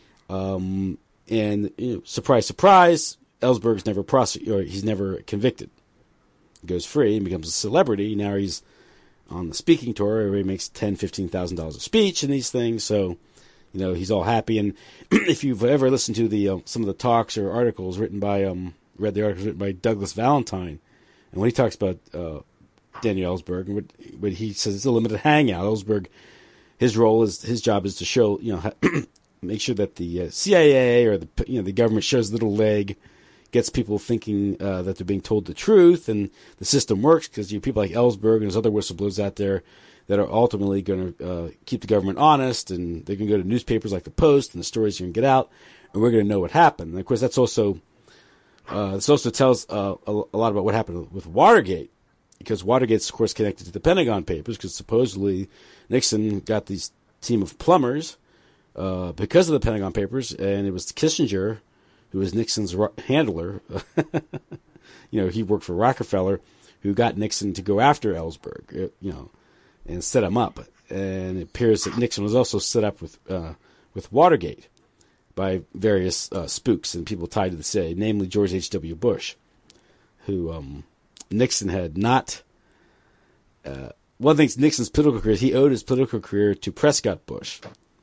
Um, and you know, surprise, surprise, Ellsberg's never prosecuted, or he's never convicted. He goes free and becomes a celebrity. Now he's on the speaking tour. Everybody makes ten thousand dollars, fifteen thousand dollars a speech and these things. So, you know, he's all happy. And if you've ever listened to the uh, some of the talks or articles written by, um, read the articles written by Douglas Valentine, and when he talks about uh, Daniel Ellsberg, and what, what he says it's a limited hangout. Ellsberg, his role is, his job is to show, you know, make sure that the uh, C I A or the, you know, the government shows a little leg, gets people thinking uh, that they're being told the truth, and the system works because you have people like Ellsberg and there's other whistleblowers out there that are ultimately going to uh, keep the government honest, and they can go to newspapers like the Post, and the stories are going to get out, and we're going to know what happened. And of course, that's also uh, this also tells uh, a, a lot about what happened with Watergate, because Watergate's of course connected to the Pentagon Papers, because supposedly Nixon got these team of plumbers uh, because of the Pentagon Papers, and it was Kissinger, who was Nixon's handler. You know, he worked for Rockefeller, who got Nixon to go after Ellsberg, you know, and set him up. And it appears that Nixon was also set up with uh, with Watergate by various uh, spooks and people tied to the C I A, namely George H W. Bush, who um, Nixon had not. Uh, one thing, Nixon's political career, he owed his political career to Prescott Bush.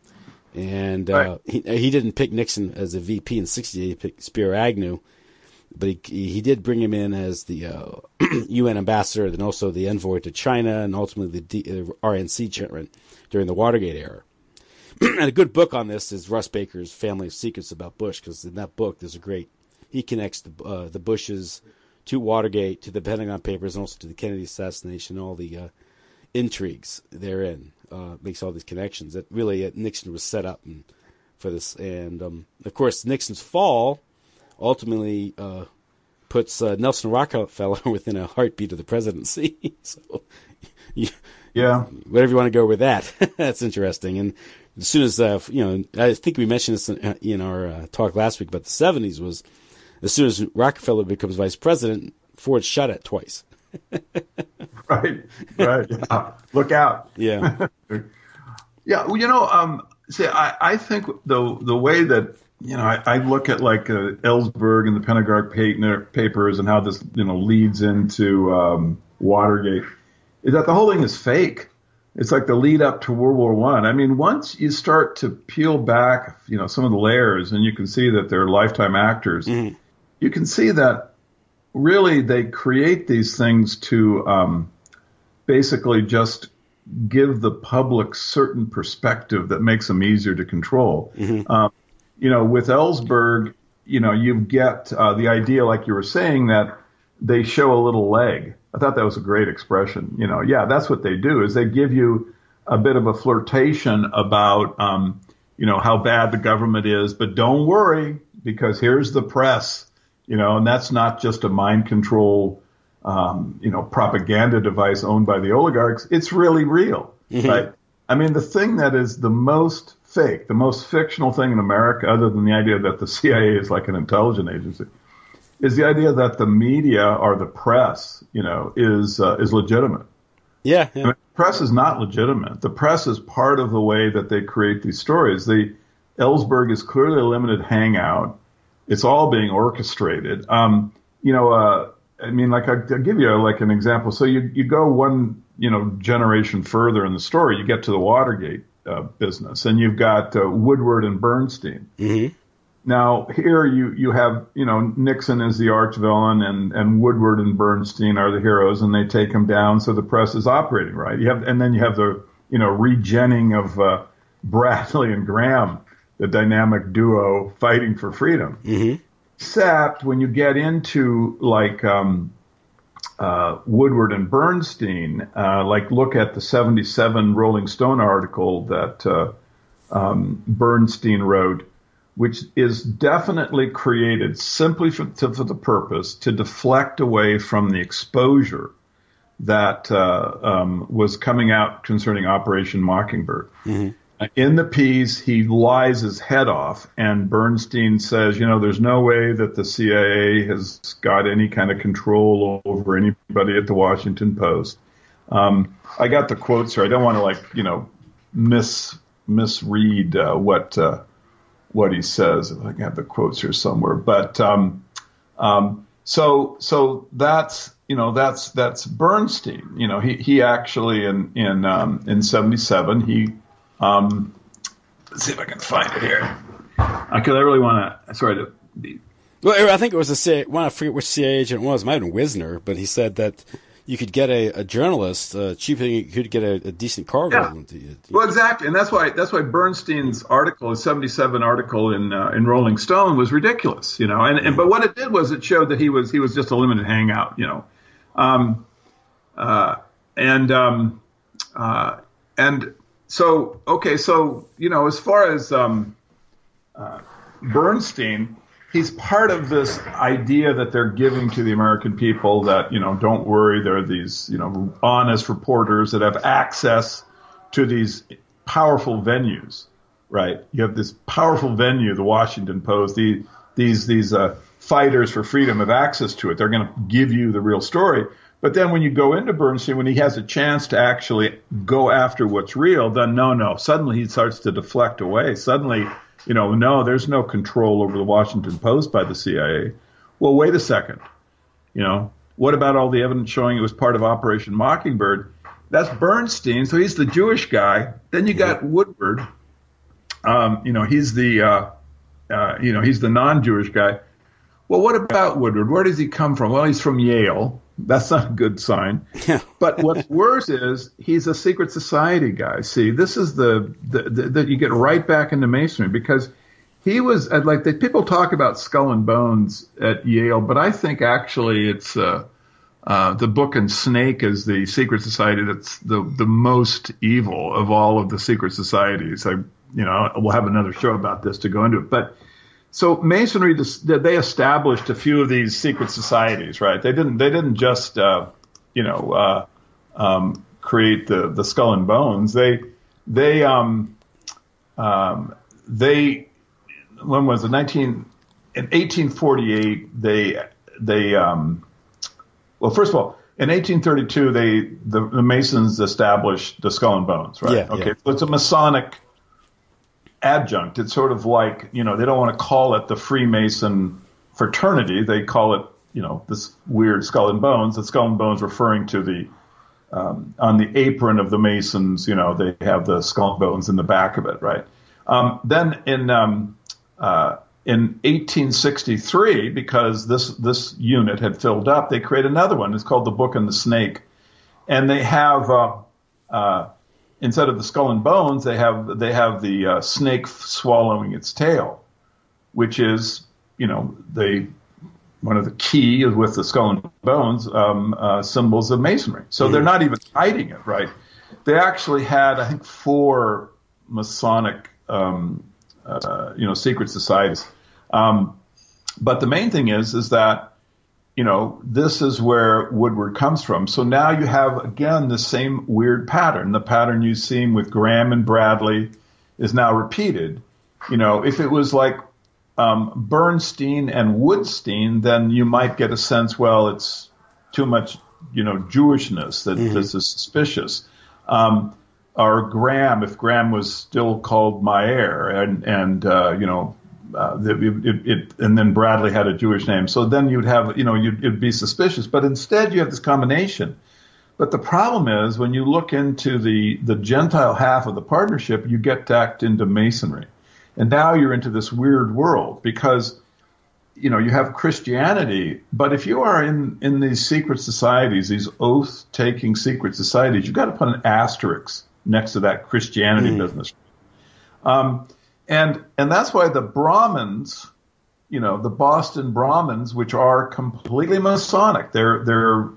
And uh, right. he he didn't pick Nixon as a V P in sixty-eight. He picked Spiro Agnew, but he he did bring him in as the uh, U N ambassador, then also the envoy to China, and ultimately the D, uh, R N C chairman during the Watergate era. And a good book on this is Russ Baker's Family of Secrets about Bush, because in that book there's a great he connects the uh, the Bushes to Watergate, to the Pentagon Papers, and also to the Kennedy assassination, all the uh, intrigues therein. Uh, makes all these connections that really uh, Nixon was set up and, for this. And, um, of course, Nixon's fall ultimately uh, puts uh, Nelson Rockefeller within a heartbeat of the presidency. So, you, yeah, whatever you want to go with that, that's interesting. And as soon as, uh, you know, I think we mentioned this in, in our uh, talk last week about the seventies, was as soon as Rockefeller becomes vice president, Ford shot at twice. Right, right. Yeah. Look out. Yeah. Yeah, well, you know, um, see, I, I think the the way that, you know, I, I look at like uh, Ellsberg and the Pentagon Papers and how this, you know, leads into um, Watergate, is that the whole thing is fake. It's like the lead up to World War One. I. I mean, once you start to peel back, you know, some of the layers, and you can see that they're lifetime actors, mm-hmm. you can see that really they create these things to um, basically just give the public certain perspective that makes them easier to control. Mm-hmm. Um, you know, with Ellsberg, you know, you get uh, the idea, like you were saying, that they show a little leg. I thought that was a great expression. You know, yeah, that's what they do, is they give you a bit of a flirtation about, um, you know, how bad the government is, but don't worry, because here's the press. You know, and that's not just a mind control, um, you know, propaganda device owned by the oligarchs. It's really real, mm-hmm. right? I mean, the thing that is the most fake, the most fictional thing in America, other than the idea that the C I A is like an intelligence agency, is the idea that the media or the press, you know, is uh, is legitimate. Yeah, yeah. I mean, the press is not legitimate. The press is part of the way that they create these stories. The Ellsberg is clearly a limited hangout. It's all being orchestrated. Um, you know, uh, I mean, like I, I'll give you a, like an example. So you you go one you know generation further in the story, you get to the Watergate uh, business, and you've got uh, Woodward and Bernstein. Mm-hmm. Now here you you have you know Nixon is the arch villain, and and Woodward and Bernstein are the heroes, and they take him down. So the press is operating right. You have and then you have the you know regenning of uh, Bradley and Graham, the dynamic duo fighting for freedom. Mm-hmm. Except when you get into like um, uh, Woodward and Bernstein, uh, like look at the seventy-seven Rolling Stone article that uh, um, Bernstein wrote, which is definitely created simply for, to, for the purpose to deflect away from the exposure that uh, um, was coming out concerning Operation Mockingbird. Mm-hmm. In the piece, he lies his head off, and Bernstein says, you know, there's no way that the C I A has got any kind of control over anybody at the Washington Post. Um, I got the quotes here. I don't want to like you know mis misread uh, what uh, what he says. I have the quotes here somewhere, but um, um, so so that's you know that's that's Bernstein. You know he he actually in in um, in seventy-seven he um, let's see if I can find it here. Because I really want to. Sorry to be. Well, I think it was a C I A. Well, I forget which C I A agent it was. It might have been Wisner, but he said that you could get a, a journalist uh, cheaper than you could get a, a decent cargo. Yeah. To, to, well, exactly, and that's why that's why Bernstein's article, his seventy-seven article in uh, in Rolling Stone, was ridiculous. You know, and, and but what it did was it showed that he was he was just a limited hangout. You know, um, uh, and um, uh, and so okay, so you know, as far as um, uh, Bernstein. He's part of this idea that they're giving to the American people that, you know, don't worry, there are these, you know, honest reporters that have access to these powerful venues, right? You have this powerful venue, the Washington Post, the, these these uh, fighters for freedom have access to it. They're going to give you the real story. But then when you go into Bernstein, when he has a chance to actually go after what's real, then no, no, suddenly he starts to deflect away. Suddenly, you know, no, there's no control over the Washington Post by the C I A. Well, wait a second. You know, what about all the evidence showing it was part of Operation Mockingbird? That's Bernstein, so he's the Jewish guy. Then you got Woodward. Um, you know, he's the, uh, uh, you know, he's the non-Jewish guy. Well, what about Woodward? Where does he come from? Well, he's from Yale. That's not a good sign. Yeah. But what's worse is he's a secret society guy. See, this is the that you get right back into Masonry because he was like the, people talk about Skull and Bones at Yale, but I think actually it's uh, uh, the Book and Snake is the secret society that's the the most evil of all of the secret societies. I you know we'll have another show about this to go into it, but. So Masonry, they established a few of these secret societies, right? They didn't, they didn't just, uh, you know, uh, um, create the, the Skull and Bones. They, they, um, um, they, when was it? nineteen in eighteen forty-eight, they, they, um, well, first of all, in eighteen thirty-two, they, the, the Masons established the Skull and Bones, right? Yeah, okay, yeah. so it's a Masonic adjunct. It's sort of like, you know, they don't want to call it the Freemason fraternity. They call it, you know, this weird Skull and Bones. The Skull and Bones referring to the, um, on the apron of the Masons, you know, they have the Skull and Bones in the back of it, right? Um, then in, um, uh, in eighteen sixty-three, because this, this unit had filled up, they create another one. It's called the Book and the Snake. And they have, uh, uh, instead of the Skull and Bones, they have they have the uh, snake swallowing its tail, which is, you know, the one of the key with the Skull and Bones um, uh, symbols of Masonry. So mm-hmm. They're not even hiding it, right? They actually had, I think, four Masonic, um, uh, you know, secret societies. Um, but the main thing is, is that, you know, this is where Woodward comes from. So now you have, again, the same weird pattern. The pattern you've seen with Graham and Bradley is now repeated. You know, if it was like um, Bernstein and Woodstein, then you might get a sense, well, it's too much, you know, Jewishness, that mm-hmm. this is suspicious. Um, or Graham, if Graham was still called Meyer, and, and uh, you know, Uh, it, it, it, and then Bradley had a Jewish name. So then you'd have, you know, you'd, you'd be suspicious. But instead you have this combination. But the problem is when you look into the, the Gentile half of the partnership, you get tacked into Masonry. And now you're into this weird world because, you know, you have Christianity. But if you are in, in these secret societies, these oath-taking secret societies, you've got to put an asterisk next to that Christianity mm. business. Um, And and that's why the Brahmins, you know, the Boston Brahmins, which are completely Masonic, their their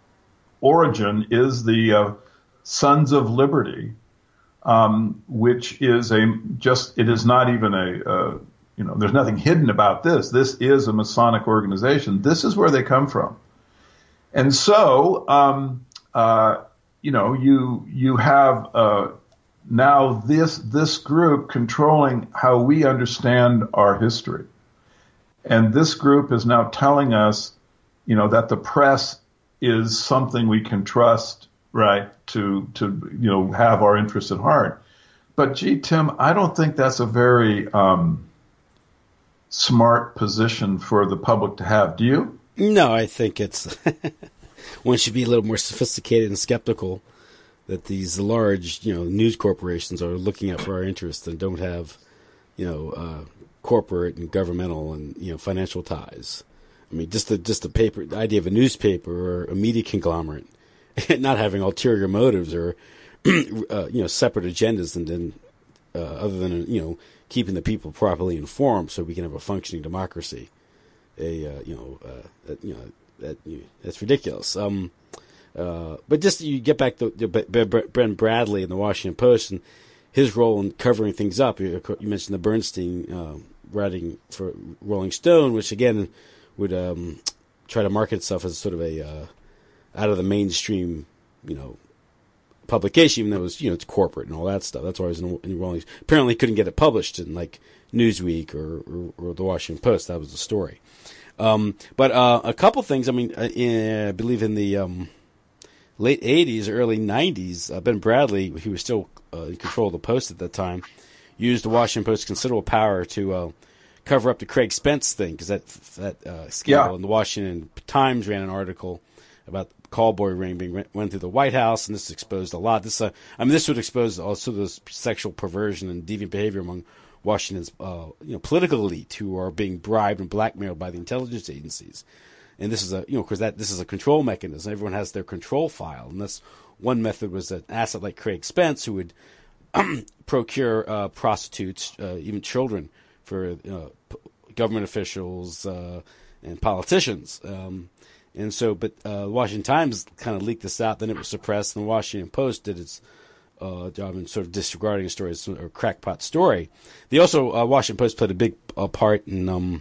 origin is the uh, Sons of Liberty, um, which is a just it is not even a uh, you know, there's nothing hidden about this. This is a Masonic organization. This is where they come from, and so um, uh, you know you you have. Uh, Now this this group controlling how we understand our history. And this group is now telling us, you know, that the press is something we can trust right, to to you know have our interests at heart. But gee, Tim, I don't think that's a very um, smart position for the public to have. Do you? No, I think it's one should be a little more sophisticated and skeptical that these large, you know, news corporations are looking out for our interests and don't have, you know, uh, corporate and governmental and, you know, financial ties. I mean, just the just the paper, the idea of a newspaper or a media conglomerate not having ulterior motives or uh, you know separate agendas, and then uh, other than you know keeping the people properly informed so we can have a functioning democracy. A uh, you know uh, that, you know that you know, that's ridiculous. Um, uh, but just you get back to, to Ben Bradlee in the Washington Post and his role in covering things up. You, you mentioned the Bernstein uh, writing for Rolling Stone, which again would um, try to market itself as sort of a uh, out of the mainstream, you know, publication, even though it was, you know, it's corporate and all that stuff. That's why I was in, in Rolling. Apparently, couldn't get it published in like Newsweek or, or, or the Washington Post. That was the story. Um, but uh, a couple things. I mean, uh, in, I believe in the um, late eighties, early nineties, uh, Ben Bradlee, he was still uh, in control of the Post at that time, used the Washington Post's considerable power to uh, cover up the Craig Spence thing, because that that uh, scandal. Yeah. And the Washington Times ran an article about the callboy ring being went, went through the White House, and this exposed a lot. This, uh, I mean, this would expose also this sexual perversion and deviant behavior among Washington's, uh, you know, political elite who are being bribed and blackmailed by the intelligence agencies. And this is a, you know, because that this is a control mechanism. Everyone has their control file, and this one method was an asset like Craig Spence, who would procure uh, prostitutes, uh, even children, for uh, p- government officials uh, and politicians. Um, and so, but uh, the Washington Times kind of leaked this out. Then it was suppressed, and the Washington Post did its uh, job in sort of disregarding a story, or crackpot story. They also, uh, Washington Post played a big uh, part in um,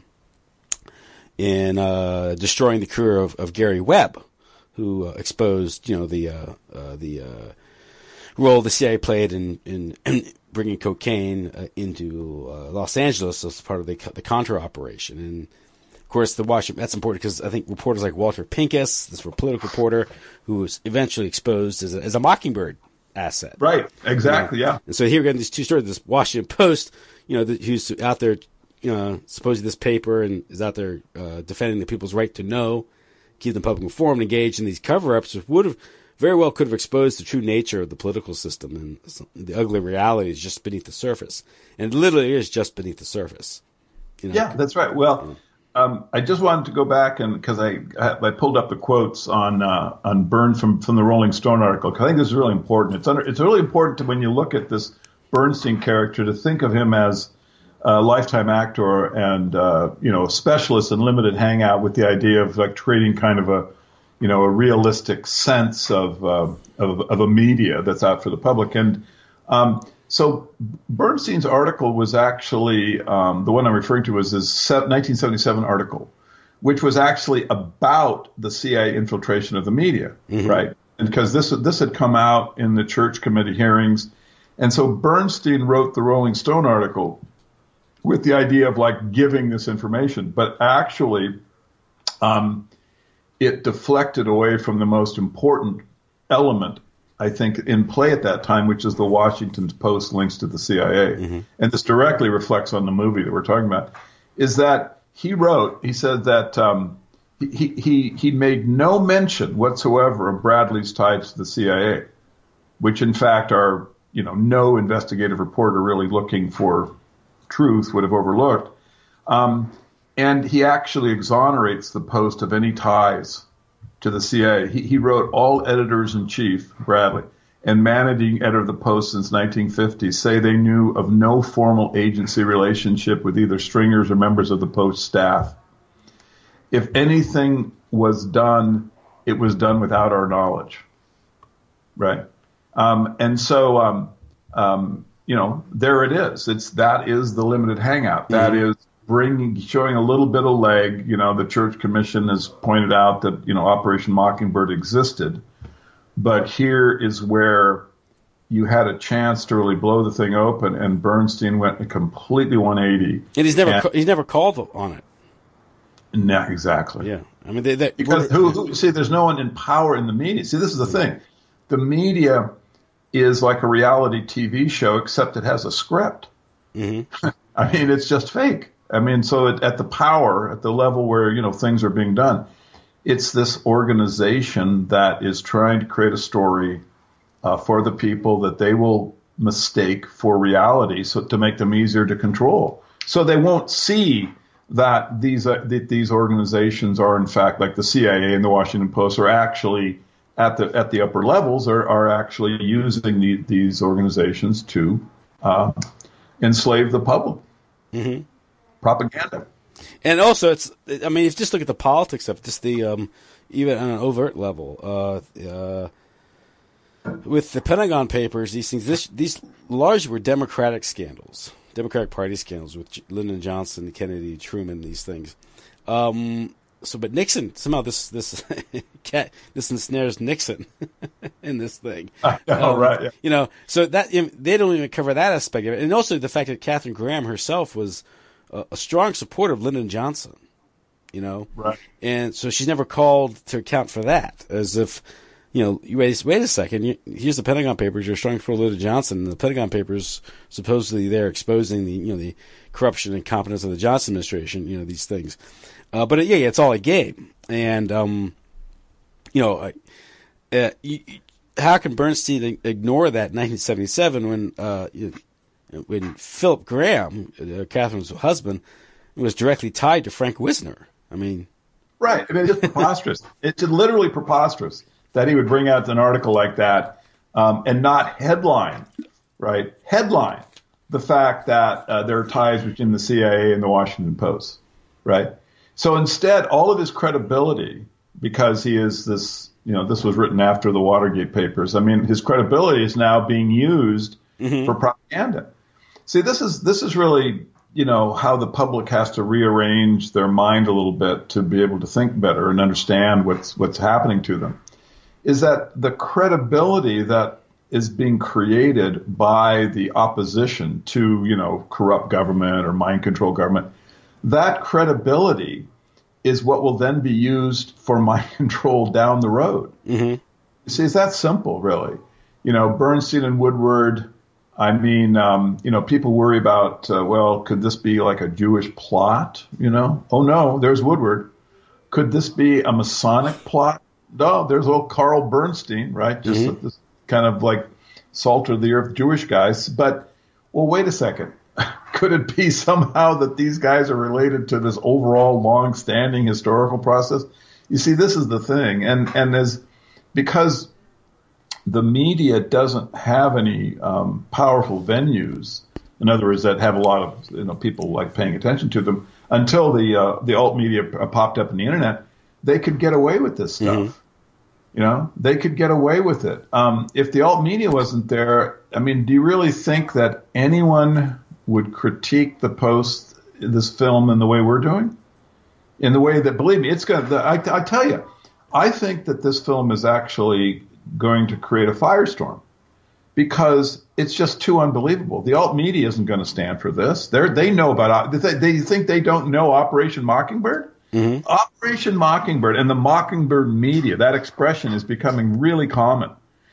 in uh, destroying the career of, of Gary Webb, who uh, exposed, you know, the uh, uh, the uh, role the C I A played in in, in bringing cocaine uh, into uh, Los Angeles as part of the the Contra operation. And of course, the Washington, that's important because I think reporters like Walter Pincus, this political reporter, who was eventually exposed as a, as a Mockingbird asset. Right. Exactly. You know? Yeah. And so here we got these two stories. This Washington Post, you know, the, who's out there, you know, supposedly this paper and is out there uh, defending the people's right to know, keep the public informed, engaged in these cover-ups, which would have very well could have exposed the true nature of the political system, and the ugly reality is just beneath the surface, and it literally is just beneath the surface. You know? Yeah, that's right. Well, yeah. um, I just wanted to go back and because I I pulled up the quotes on uh, on Byrne from from the Rolling Stone article. 'Cause I think this is really important. It's under, it's really important to, when you look at this Bernstein character, to think of him as a lifetime actor and uh, you know, specialist in limited hangout, with the idea of like creating kind of a you know, a realistic sense of, uh, of of a media that's out for the public. And um, so Bernstein's article was actually, um, the one I'm referring to was his nineteen seventy-seven article, which was actually about the C I A infiltration of the media, mm-hmm. right? And because this, this had come out in the Church Committee hearings. And so Bernstein wrote the Rolling Stone article with the idea of like giving this information. But actually, um, it deflected away from the most important element, I think, in play at that time, which is the Washington Post links to the C I A. Mm-hmm. And this directly reflects on the movie that we're talking about, is that he wrote, he said that um, he, he, he made no mention whatsoever of Bradlee's ties to the C I A, which in fact are, you know, no investigative reporter really looking for truth would have overlooked. Um, And he actually exonerates the Post of any ties to the C I A. He, he wrote, all editors-in-chief, Bradlee, and managing editor of the Post since nineteen fifty say they knew of no formal agency relationship with either stringers or members of the Post staff. If anything was done, it was done without our knowledge. Right? Um, and so, um, um, you know, there it is. It's, that is the limited hangout. That mm-hmm. is bringing, showing a little bit of leg. You know, the Church Commission has pointed out that, you know, Operation Mockingbird existed. But here is where you had a chance to really blow the thing open, and Bernstein went a completely one eighty. And he's never and, he's never called on it. No, exactly. Yeah. I mean, they, they, because who, who, see, there's no one in power in the media. See, this is the thing. the media is like a reality T V show, except it has a script. Mm-hmm. I mean, it's just fake. I mean, so at, at the power, at the level where, you know, things are being done, it's this organization that is trying to create a story uh, for the people that they will mistake for reality, so to make them easier to control. So they won't see that these uh, that these organizations are, in fact, like the C I A and the Washington Post, are actually at the at the upper levels are, are actually using the, these organizations to uh, enslave the public. Mm-hmm. Propaganda. And also, it's, I mean, if you just look at the politics of just the, um, even on an overt level, uh, uh, with the Pentagon Papers, these things, this, these largely were Democratic scandals, Democratic Party scandals with Lyndon Johnson, Kennedy, Truman, these things. Um, so, but Nixon, somehow this, this, cat, this ensnares Nixon in this thing. I know, um, right. Yeah. You know, so that, they don't even cover that aspect of it. And also the fact that Katharine Graham herself was a strong supporter of Lyndon Johnson, you know, right. And so she's never called to account for that, as if, you know, you wait, wait a second, you, here's the Pentagon Papers, you're a strong supporter of Lyndon Johnson, and the Pentagon Papers, supposedly they're exposing the, you know, the corruption and incompetence of the Johnson administration, you know, these things. Uh, but yeah, it's all a game. And, um, you know, uh, you, how can Bernstein ignore that in nineteen seventy-seven when, uh, you, when Philip Graham, uh, Catherine's husband, was directly tied to Frank Wisner? I mean, right. I mean, it's preposterous. It's literally preposterous that he would bring out an article like that um, and not headline, right? Headline the fact that uh, there are ties between the C I A and the Washington Post, right? So instead, all of his credibility, because he is this, you know, this was written after the Watergate papers. I mean, his credibility is now being used mm-hmm. for propaganda. See, this is this is really, you know, how the public has to rearrange their mind a little bit to be able to think better and understand what's what's happening to them. Is that the credibility that is being created by the opposition to, you know, corrupt government or mind control government, that credibility is what will then be used for mind control down the road. Mm-hmm. You see, it's that simple, really. You know, Bernstein and Woodward. I mean, um, you know, people worry about, uh, well, could this be like a Jewish plot? You know, oh no, there's Woodward. Could this be a Masonic plot? No, there's old Carl Bernstein, right? Just mm-hmm. this kind of like salt of the earth Jewish guys. But, well, wait a second. Could it be somehow that these guys are related to this overall long-standing historical process? You see, this is the thing. And, and as, because the media doesn't have any um, powerful venues, in other words, that have a lot of, you know, people like paying attention to them, until the uh, the alt media popped up in the internet, they could get away with this stuff. Mm-hmm. You know, they could get away with it. Um, if the alt media wasn't there, I mean, do you really think that anyone would critique the Post, this film, in the way we're doing? In the way that, believe me, it's going to, I, I tell you, I think that this film is actually going to create a firestorm because it's just too unbelievable. The alt media isn't going to stand for this. They they know about, they, they think they don't know Operation Mockingbird? Mm-hmm. Operation Mockingbird and the Mockingbird media, that expression is becoming really common.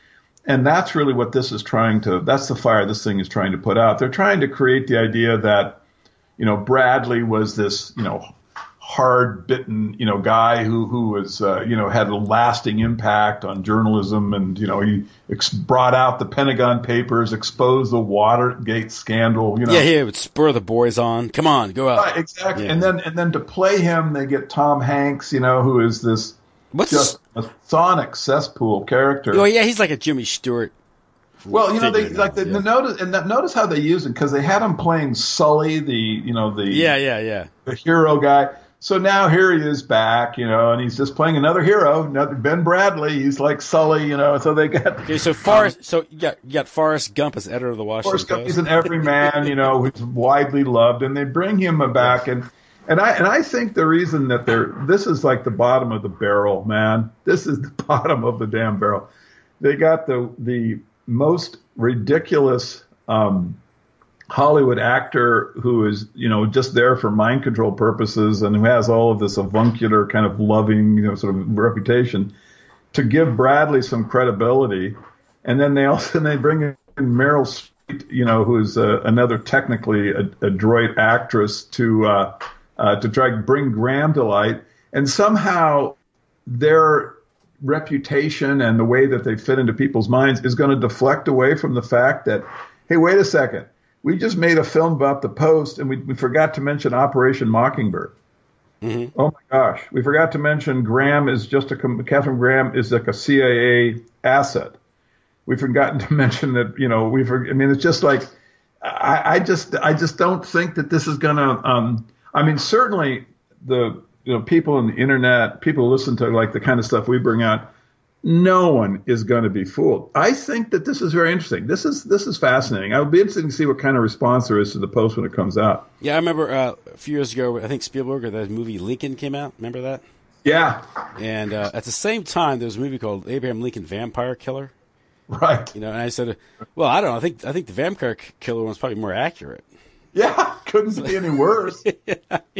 And that's really what this is trying to, that's the fire this thing is trying to put out. They're trying to create the idea that, you know, Bradley was this, you know, hard-bitten, you know, guy who who was, uh, you know, had a lasting impact on journalism, and you know, he ex- brought out the Pentagon Papers, exposed the Watergate scandal. You know, yeah, he would spur the boys on. Come on, go out. Right, exactly. Yeah. And then and then to play him, they get Tom Hanks, you know, who is this What's just a sonic cesspool character. Oh yeah, he's like a Jimmy Stewart. Well, you know, they like the, yeah. the notice and that, notice how they use him, because they had him playing Sully, the you know the yeah yeah yeah the hero guy. So now here he is back, you know, and he's just playing another hero, another Ben Bradley. He's like Sully, you know. So they got okay. So Forrest, um, so you got you got Forrest Gump as editor of the Washington Forrest Post. Gump, he's an everyman, you know, who's widely loved, and they bring him back, and and I and I think the reason that they're this is like the bottom of the barrel, man. This is the bottom of the damn barrel. They got the the most ridiculous um, Hollywood actor who is, you know, just there for mind control purposes and who has all of this avuncular kind of loving, you know, sort of reputation, to give Bradley some credibility. and then they also they bring in Meryl Streep, you know, who's uh, another technically adroit actress to uh, uh, to try to bring Graham to light, and somehow their reputation and the way that they fit into people's minds is going to deflect away from the fact that, hey, wait a second, we just made a film about the Post and we, we forgot to mention Operation Mockingbird. Mm-hmm. Oh my gosh, we forgot to mention Graham is just a Catherine Graham is like a C I A asset. We've forgotten to mention that, you know, we I mean, it's just like I, I just I just don't think that this is going to. Um, I mean, certainly the you know people on the internet, people who listen to like the kind of stuff we bring out, no one is going to be fooled. I think that this is very interesting. This is this is fascinating. I would be interested to see what kind of response there is to the Post when it comes out. Yeah, I remember uh, a few years ago, I think Spielberg or that movie Lincoln came out. Remember that? Yeah. And uh, at the same time, there was a movie called Abraham Lincoln Vampire Killer. Right. You know, and I said, well, I don't know. I think I think the Vampire Killer one's probably more accurate. Yeah, couldn't so, be any worse. yeah,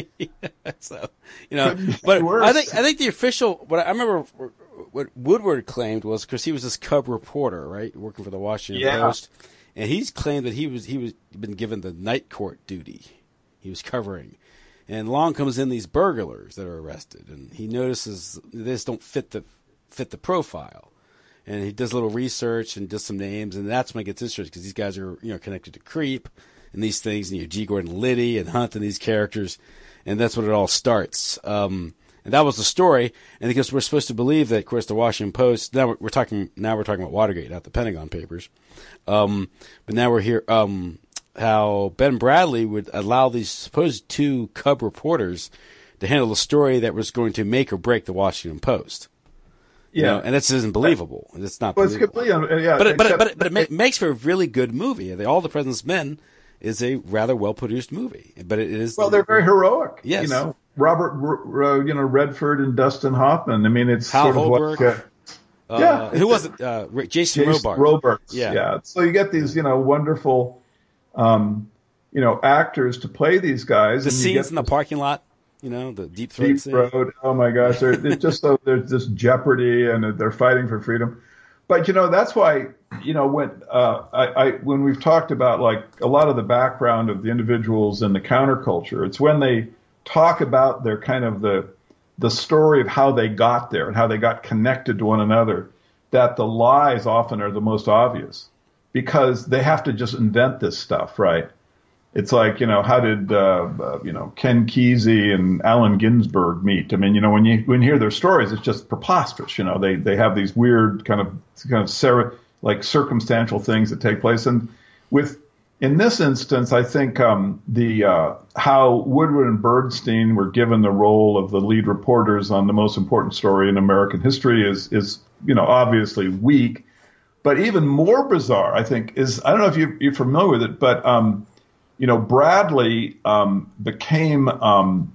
so you know, but I think I think the official. What I remember, what Woodward claimed was because he was this cub reporter, right, working for the Washington yeah. Post, and he's claimed that he was he was been given the night court duty. He was covering, and along comes in these burglars that are arrested, and he notices they just don't fit the fit the profile. And he does a little research and does some names, and that's when it gets interesting because these guys are, you know, connected to Creep and these things, and you have G. Gordon Liddy and Hunt and these characters, and that's when it all starts. Um, and that was the story. And because we're supposed to believe that, of course, the Washington Post. Now we're, we're talking. Now we're talking about Watergate, not the Pentagon Papers. Um, but now we're here. Um, how Ben Bradley would allow these supposed two cub reporters to handle the story that was going to make or break the Washington Post. Yeah, you know, and this isn't believable. It's not. Well, believable. It's completely, yeah. But it, but it, but it, but it, ma- makes for a really good movie. The All the President's Men is a rather well produced movie, but it is. Well, they're very heroic. Yes, you know, Robert, uh, you know, Redford and Dustin Hoffman. I mean, it's Hal sort of Holbrook. like, uh, uh, yeah, who was it? Uh, Jason, Jason Robards. Robards. Yeah, yeah. So you get these, you know, wonderful, um, you know, actors to play these guys. The and scenes you get in the parking lot. You know, the deep throat Deep scene. Throat. Oh my gosh, they're, it's just so there's this jeopardy and they're fighting for freedom. But you know, that's why you know when uh, I, I when we've talked about like a lot of the background of the individuals in the counterculture, it's when they talk about their kind of the the story of how they got there and how they got connected to one another, that the lies often are the most obvious because they have to just invent this stuff, right? It's like, you know, how did, uh, uh, you know, Ken Kesey and Allen Ginsberg meet? I mean, you know, when you when you hear their stories, it's just preposterous. You know, they they have these weird kind of kind of ser- like circumstantial things that take place. And with in this instance, I think um, the uh, how Woodward and Bernstein were given the role of the lead reporters on the most important story in American history is is you know obviously weak. But even more bizarre, I think, is I don't know if you, you're familiar with it, but um, you know, Bradley um, became um,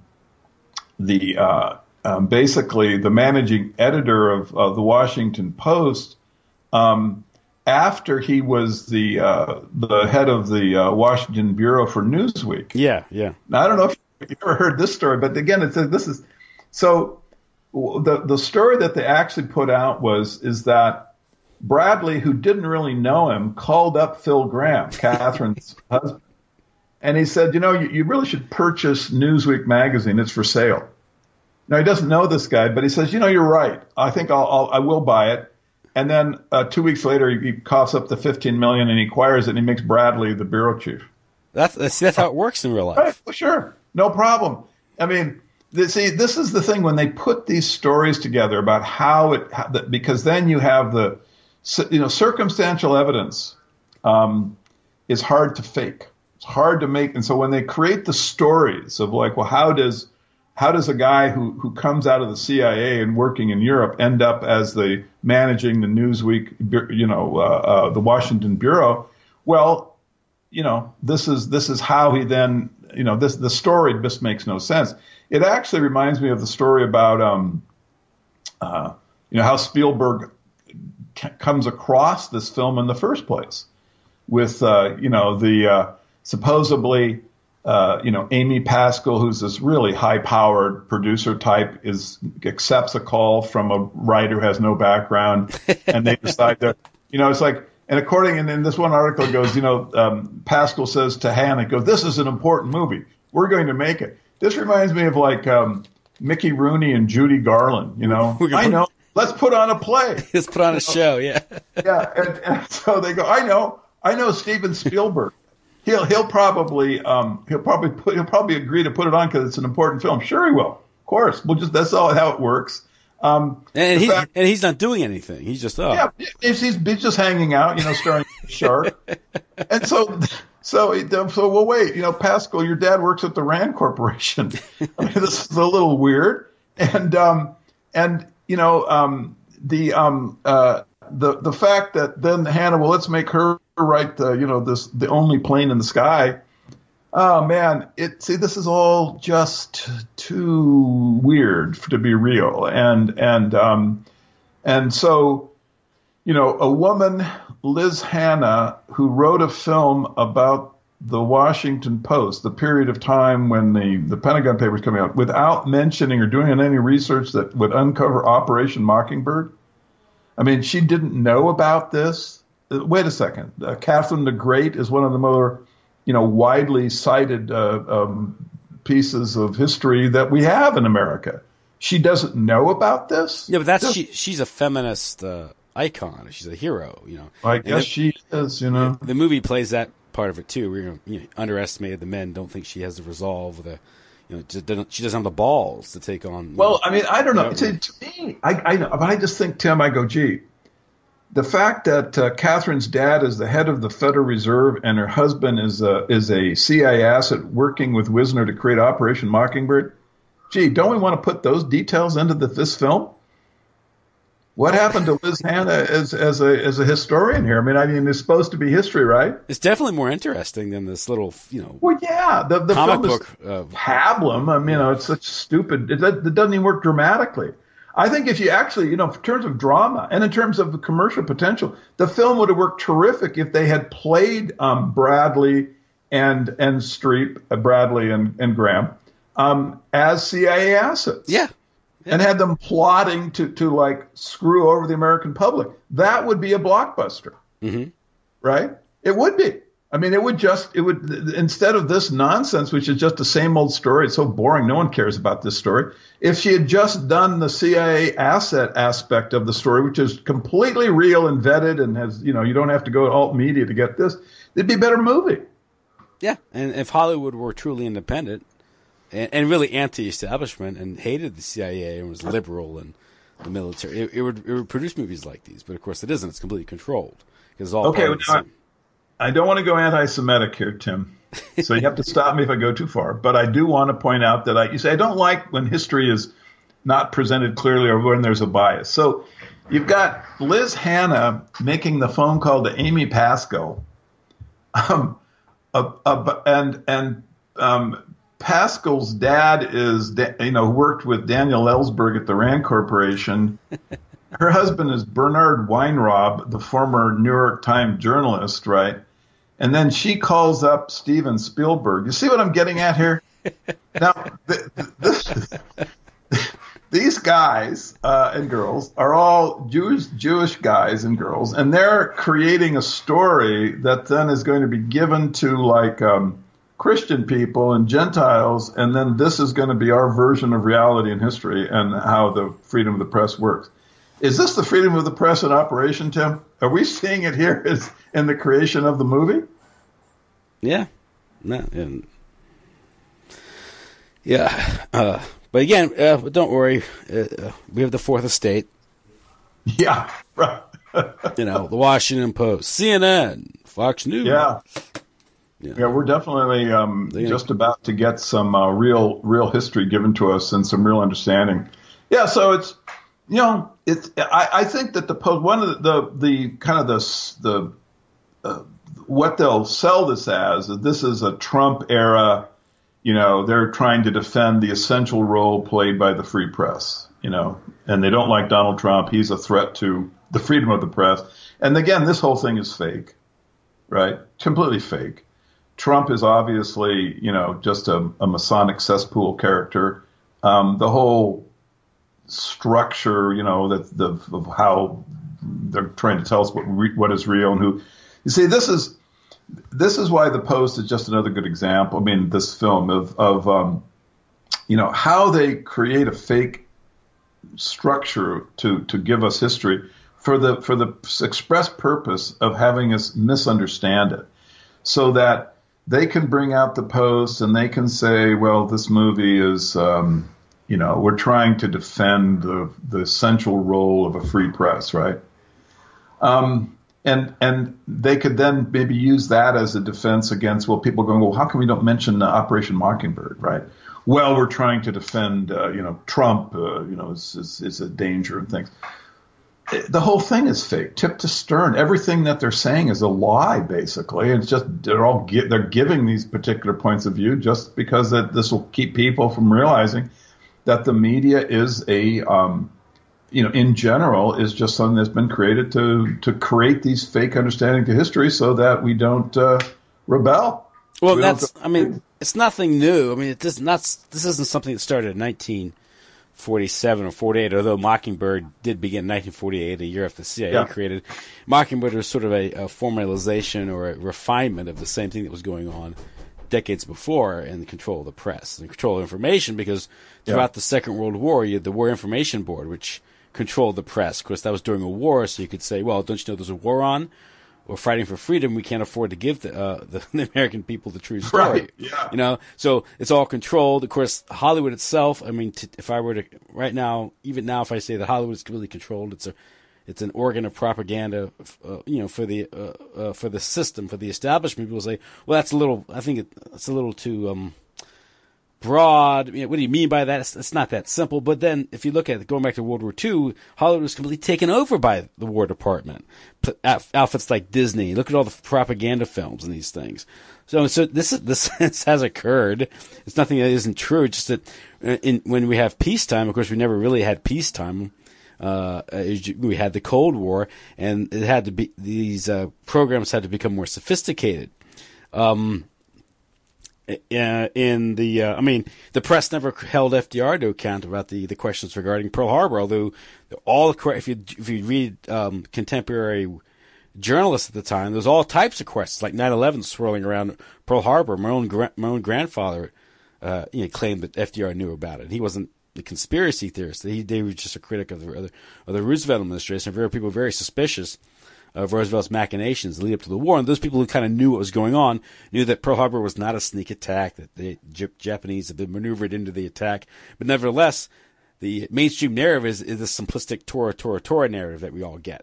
the uh, um, basically the managing editor of uh, the Washington Post um, after he was the uh, the head of the uh, Washington bureau for Newsweek. Yeah, yeah. Now, I don't know if you've ever heard this story, but again, it's this is so the the story that they actually put out was is that Bradley, who didn't really know him, called up Phil Graham, Catherine's husband. And he said, you know, you, you really should purchase Newsweek magazine. It's for sale. Now, he doesn't know this guy, but he says, you know, you're right. I think I'll, I'll I will buy it. And then uh, two weeks later, he, he coughs up the fifteen million dollars and he acquires it and he makes Bradley the bureau chief. That's that's, that's how it works in real life. Right, well, sure. No problem. I mean, this, see, this is the thing when they put these stories together about how it, how the, because then you have the, you know, circumstantial evidence um, is hard to fake. It's hard to make, and so when they create the stories of like, well, how does how does a guy who who comes out of the C I A and working in Europe end up as the managing the Newsweek, you know, uh, uh, the Washington bureau? Well, you know, this is this is how he then, you know, this the story just makes no sense. It actually reminds me of the story about, um, uh, you know, how Spielberg c- comes across this film in the first place with, uh, you know, the uh, supposedly, uh, you know, Amy Pascal, who's this really high-powered producer type, is accepts a call from a writer who has no background, and they decide to You know, it's like, and according, and in this one article it goes, you know, um, Pascal says to Hannah, goes, this is an important movie. We're going to make it. This reminds me of like um, Mickey Rooney and Judy Garland, you know. I know. Let's put on a play. Let's put on a show, yeah. Yeah, and, and so they go, I know. I know Steven Spielberg. He'll he'll probably um he'll probably put he'll probably agree to put it on because it's an important film. Sure, he will. Of course. We'll just that's all how it works. Um, and he fact, and he's not doing anything. He's just oh. Yeah, he's, he's just hanging out, you know, starring Shark. And so so so well wait, you know, Pascal, your dad works at the Rand Corporation. I mean, this is a little weird. And um and you know um the um uh the the fact that then Hannah, well, let's make her write the you know this the only plane in the sky. Oh man, it see this is all just too weird to be real, and and um and so you know a woman, Liz Hannah, who wrote a film about the Washington Post, the period of time when the the Pentagon Papers coming out, without mentioning or doing any research that would uncover Operation Mockingbird. I mean, she didn't know about this. Wait a second. Uh, Catherine the Great is one of the more, you know, widely cited uh, um, pieces of history that we have in America. She doesn't know about this? Yeah, but that's she, she's a feminist uh, icon. She's a hero, you know. I guess the, she is, you know. The movie plays that part of it, too. We're you know, underestimated the men, don't think she has the resolve, the You know, just doesn't, she doesn't have the balls to take on. Well, know, I mean, I don't know. To, to me, I, I, but I just think, Tim, I go, gee, the fact that uh, Catherine's dad is the head of the Federal Reserve and her husband is a, is a C I A asset working with Wisner to create Operation Mockingbird. Gee, don't we want to put those details into the, this film? What happened to Liz Hannah as as a as a historian here? I mean, I mean, it's supposed to be history, right? It's definitely more interesting than this little, you know. Well, yeah, the the comic film book is uh, pablum. I mean, you know, it's such stupid. It, it doesn't even work dramatically. I think if you actually, you know, in terms of drama and in terms of the commercial potential, the film would have worked terrific if they had played um, Bradley and and Streep, uh, Bradley and and Graham um, as C I A assets. Yeah. Yeah. And had them plotting to, to like screw over the American public. That would be a blockbuster, mm-hmm. right? It would be. I mean, it would just, it would, instead of this nonsense, which is just the same old story, it's so boring, no one cares about this story. If she had just done the C I A asset aspect of the story, which is completely real and vetted and has, you know, you don't have to go to alt media to get this, it'd be a better movie. Yeah, and if Hollywood were truly independent, And, and really anti-establishment and hated the C I A and was liberal and the military, it, it would it would produce movies like these. But of course, it isn't. It's completely controlled because it's all okay. Well, now, I don't want to go anti-Semitic here, Tim. So you have to stop me if I go too far. But I do want to point out that I you say I don't like when history is not presented clearly or when there's a bias. So you've got Liz Hannah making the phone call to Amy Pascal, um, uh, uh, and and um. Pascal's dad is, you know, worked with Daniel Ellsberg at the Rand Corporation. Her husband is Bernard Weinrob, the former New York Times journalist, right? And then she calls up Steven Spielberg. You see what I'm getting at here? Now, th- th- these guys uh, and girls are all Jewish, Jewish guys and girls, and they're creating a story that then is going to be given to, like, um, Christian people and Gentiles, and then this is going to be our version of reality and history and how the freedom of the press works. Is this the freedom of the press in operation, Tim? Are we seeing it here as in the creation of the movie? Yeah. No, and, yeah. Uh, but again, uh, don't worry. Uh, we have the Fourth Estate. Yeah, right. You know, the Washington Post, C N N, Fox News. Yeah. Yeah. yeah, we're definitely um, just about to get some uh, real, real history given to us and some real understanding. Yeah, so it's, you know, it's. I, I think that the post one of the the, the kind of the the uh, what they'll sell this as this is a Trump era. You know, they're trying to defend the essential role played by the free press. You know, and they don't like Donald Trump. He's a threat to the freedom of the press. And again, this whole thing is fake, right? Completely fake. Trump is obviously, you know, just a, a Masonic cesspool character. Um, the whole structure, you know, that the of how they're trying to tell us what re, what is real and who. You see, this is this is why The Post is just another good example. I mean, this film of of um, you know, how they create a fake structure to to give us history for the for the express purpose of having us misunderstand it, so that they can bring out The Post and they can say, well, this movie is, um, you know, we're trying to defend the the essential role of a free press, right? Um, and and they could then maybe use that as a defense against, well, people going, well, how come we don't mention uh, Operation Mockingbird, right? Well, we're trying to defend, uh, you know, Trump, uh, you know, is, is, is a danger and things. The whole thing is fake, tip to stern. Everything that they're saying is a lie, basically. It's just they're all gi- they're giving these particular points of view just because that this will keep people from realizing that the media is a, um, you know, in general, is just something that's been created to to create these fake understandings of history so that we don't uh, rebel. Well, we that's don't I mean, it's nothing new. I mean, it does not. This isn't something that started in nineteen forty-seven or forty-eight, although Mockingbird did begin in nineteen forty-eight, a year after the C I A yeah. created. Mockingbird was sort of a, a formalization or a refinement of the same thing that was going on decades before in the control of the press and control of information, because throughout yeah. the Second World War, you had the War Information Board, which controlled the press. Of course, that was during a war, so you could say, well, don't you know there's a war on? We're fighting for freedom. We can't afford to give the, uh, the, the American people the true story. Right. Yeah. You know, so it's all controlled. Of course, Hollywood itself. I mean, t- if I were to right now, even now, if I say that Hollywood is completely controlled, it's a, it's an organ of propaganda. Uh, you know, for the uh, uh, for the system, for the establishment. People say, well, that's a little. I think it, it's a little too um, broad. You know, what do you mean by that? It's, it's not that simple. But then, if you look at it, going back to World War Two, Hollywood was completely taken over by the War Department. Outfits like Disney. Look at all the propaganda films and these things. So, so this is, this has occurred. It's nothing that isn't true. It's just that in, when we have peacetime, of course, we never really had peacetime. Uh, we had the Cold War, and it had to be, these uh, programs had to become more sophisticated. Um, in the, uh, I mean, the press never held F D R to account about the, the questions regarding Pearl Harbor, although all the, if you, if you read, um, contemporary journalists at the time, there's all types of questions, like nine eleven swirling around Pearl Harbor. My own, gra- my own grandfather, uh, you know, claimed that F D R knew about it. He wasn't the conspiracy theorist. He, they were just a critic of the, of the Roosevelt administration. Very people were very suspicious of Roosevelt's machinations lead up to the war. And those people who kind of knew what was going on knew that Pearl Harbor was not a sneak attack, that the J- Japanese had been maneuvered into the attack. But nevertheless, the mainstream narrative is, is the simplistic Tora, Tora, Tora narrative that we all get.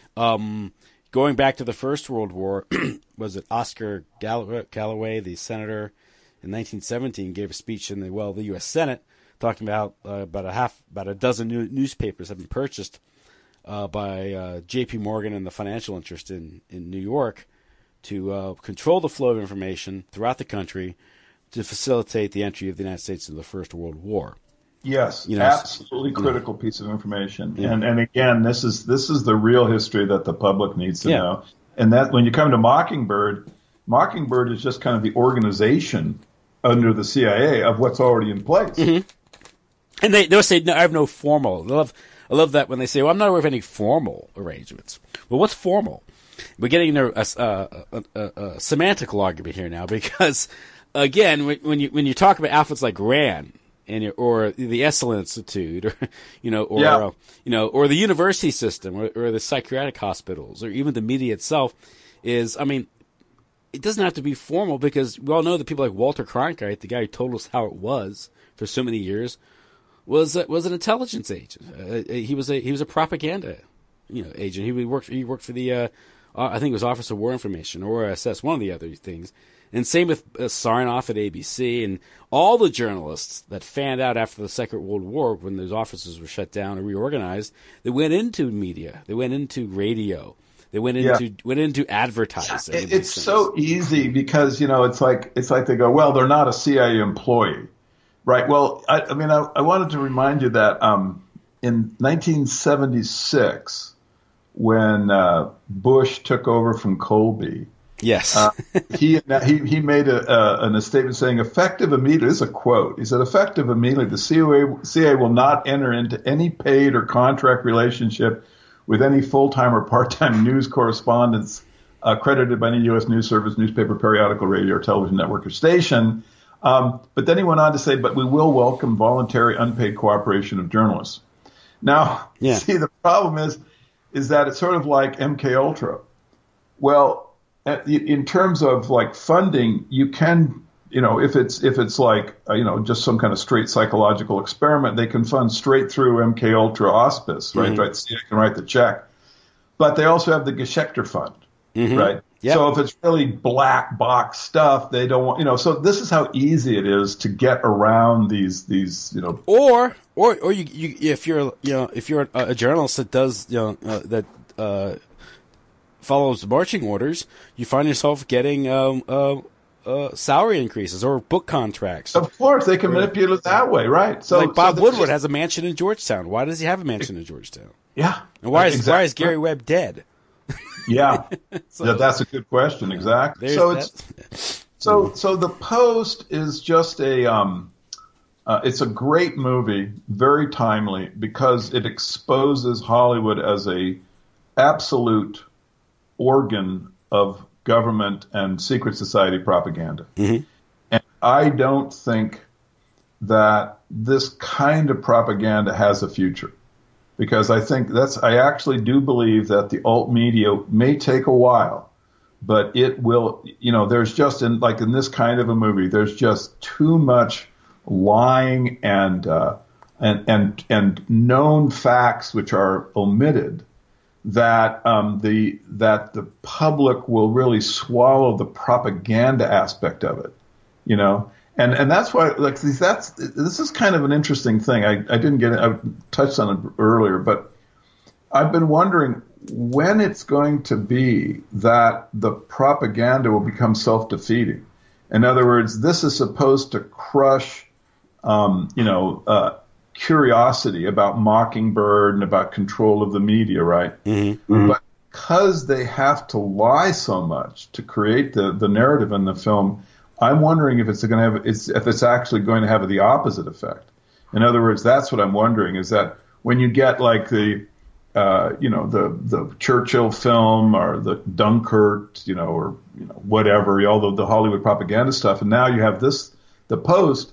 Um, going back to the First World War, was it Oscar Gall- Galloway, the senator, in nineteen seventeen, gave a speech in the, well, the U S Senate, talking about uh, about a half, about a dozen new newspapers have been purchased Uh, by uh, J P Morgan and the financial interest in, in New York to uh, control the flow of information throughout the country to facilitate the entry of the United States into the First World War. Yes, you know, absolutely critical yeah. piece of information. Yeah. And and again, this is this is the real history that the public needs to yeah. know. And that when you come to Mockingbird, Mockingbird is just kind of the organization under the C I A of what's already in place. Mm-hmm. And they they'll say, no, I have no formal. They love. I love that when they say, well, I'm not aware of any formal arrangements. Well, what's formal? We're getting into a, a, a, a, a semantical argument here now because, again, when, when you when you talk about outfits like RAND and or the Esalen Institute, or you know, or yeah. uh, you know, or the university system, or, or the psychiatric hospitals, or even the media itself, is I mean, it doesn't have to be formal because we all know that people like Walter Cronkite, the guy who told us how it was for so many years, was uh, was an intelligence agent. Uh, he was a he was a propaganda, you know, agent. He worked he worked for the uh, uh, I think it was Office of War Information or O S S, one of the other things. And same with uh, Sarnoff at A B C and all the journalists that fanned out after the Second World War when those offices were shut down or reorganized. They went into media. They went into radio. They went into yeah. went into advertising. It, it's so easy because you know it's like it's like they go, well, they're not a C I A employee. Right. Well, I, I mean, I, I wanted to remind you that um, in nineteen seventy-six, when uh, Bush took over from Colby, yes, uh, he he he made a, a, a statement saying, "Effective immediately." This is a quote. He said, "Effective immediately, the C I A, C I A will not enter into any paid or contract relationship with any full-time or part-time news correspondents accredited by any U S news service, newspaper, periodical, radio, or television network or station. Um, but then he went on to say, but we will welcome voluntary unpaid cooperation of journalists. Now, yeah. see, the problem is, is that it's sort of like M K Ultra. Well, in terms of like funding, you can, you know, if it's if it's like, you know, just some kind of straight psychological experiment, they can fund straight through M K Ultra auspice, right? Mm-hmm. Right. So you can write the check. But they also have the Geschichte Fund, mm-hmm. right? Yep. So if it's really black box stuff, they don't want, you know, so this is how easy it is to get around these, these, you know. Or, or, or you, you if you're, you know, if you're a, a journalist that does, you know, uh, that, uh, follows the marching orders, you find yourself getting, um, uh, uh, salary increases or book contracts. Of course, they can manipulate it that way, right? So, like Bob so Woodward just has a mansion in Georgetown. Why does he have a mansion in Georgetown? Yeah. And why is, exactly. why is Gary Webb dead? Yeah, so, yeah, that's a good question. Exactly. So it's so so the Post is just a um, uh, it's a great movie, very timely because it exposes Hollywood as a absolute organ of government and secret society propaganda. Mm-hmm. And I don't think that this kind of propaganda has a future. Because I think that's, I actually do believe that the alt media may take a while, but it will, you know, there's just in, like in this kind of a movie, there's just too much lying and, uh, and, and, and known facts which are omitted that, um, the, that the public will really swallow the propaganda aspect of it, you know? And and that's why, like, that's this is kind of an interesting thing. I, I didn't get it. I touched on it earlier, but I've been wondering when it's going to be that the propaganda will become self-defeating. In other words, this is supposed to crush, um, you know, uh, curiosity about Mockingbird and about control of the media, right? Mm-hmm. Mm-hmm. But because they have to lie so much to create the, the narrative in the film, I'm wondering if it's going to have it's if it's actually going to have the opposite effect. In other words, that's what I'm wondering is that when you get like the uh, you know the the Churchill film or the Dunkirk, you know, or you know whatever, all the, the Hollywood propaganda stuff, and now you have this the Post.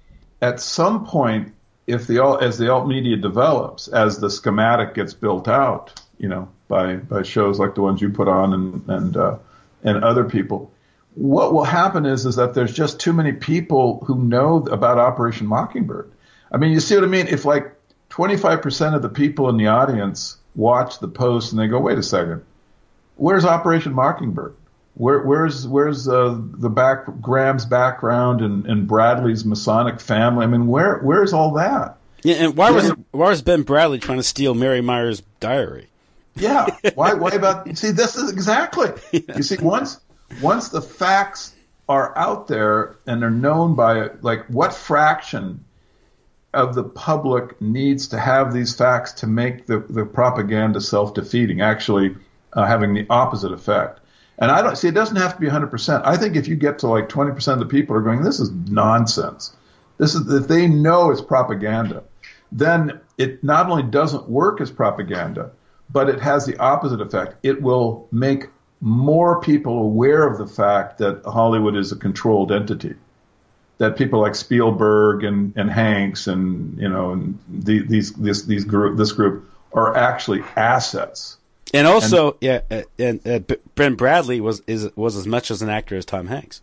At some point, if the as the alt media develops, as the schematic gets built out, you know, by by shows like the ones you put on and and uh, and other people. What will happen is is that there's just too many people who know about Operation Mockingbird. I mean, you see what I mean? If like twenty-five percent of the people in the audience watch the Post and they go, wait a second, where's Operation Mockingbird? Where, where's where's uh, the back Graham's background and, and Bradley's Masonic family? I mean, where where's all that? Yeah, and why was why was Ben Bradley trying to steal Mary Myers' diary? Yeah, why why about? See, this is exactly. You see, once. Once the facts are out there and they're known by, like, what fraction of the public needs to have these facts to make the, the propaganda self-defeating, actually uh, having the opposite effect? And I don't see, it doesn't have to be one hundred percent. I think if you get to like twenty percent of the people are going, this is nonsense. This is, if they know it's propaganda, then it not only doesn't work as propaganda, but it has the opposite effect. It will make more people aware of the fact that Hollywood is a controlled entity, that people like Spielberg and, and Hanks and, you know, and the, these, this, these group, this group are actually assets. And also, and, yeah, uh, and uh, Ben Bradley was, is, was as much as an actor as Tom Hanks.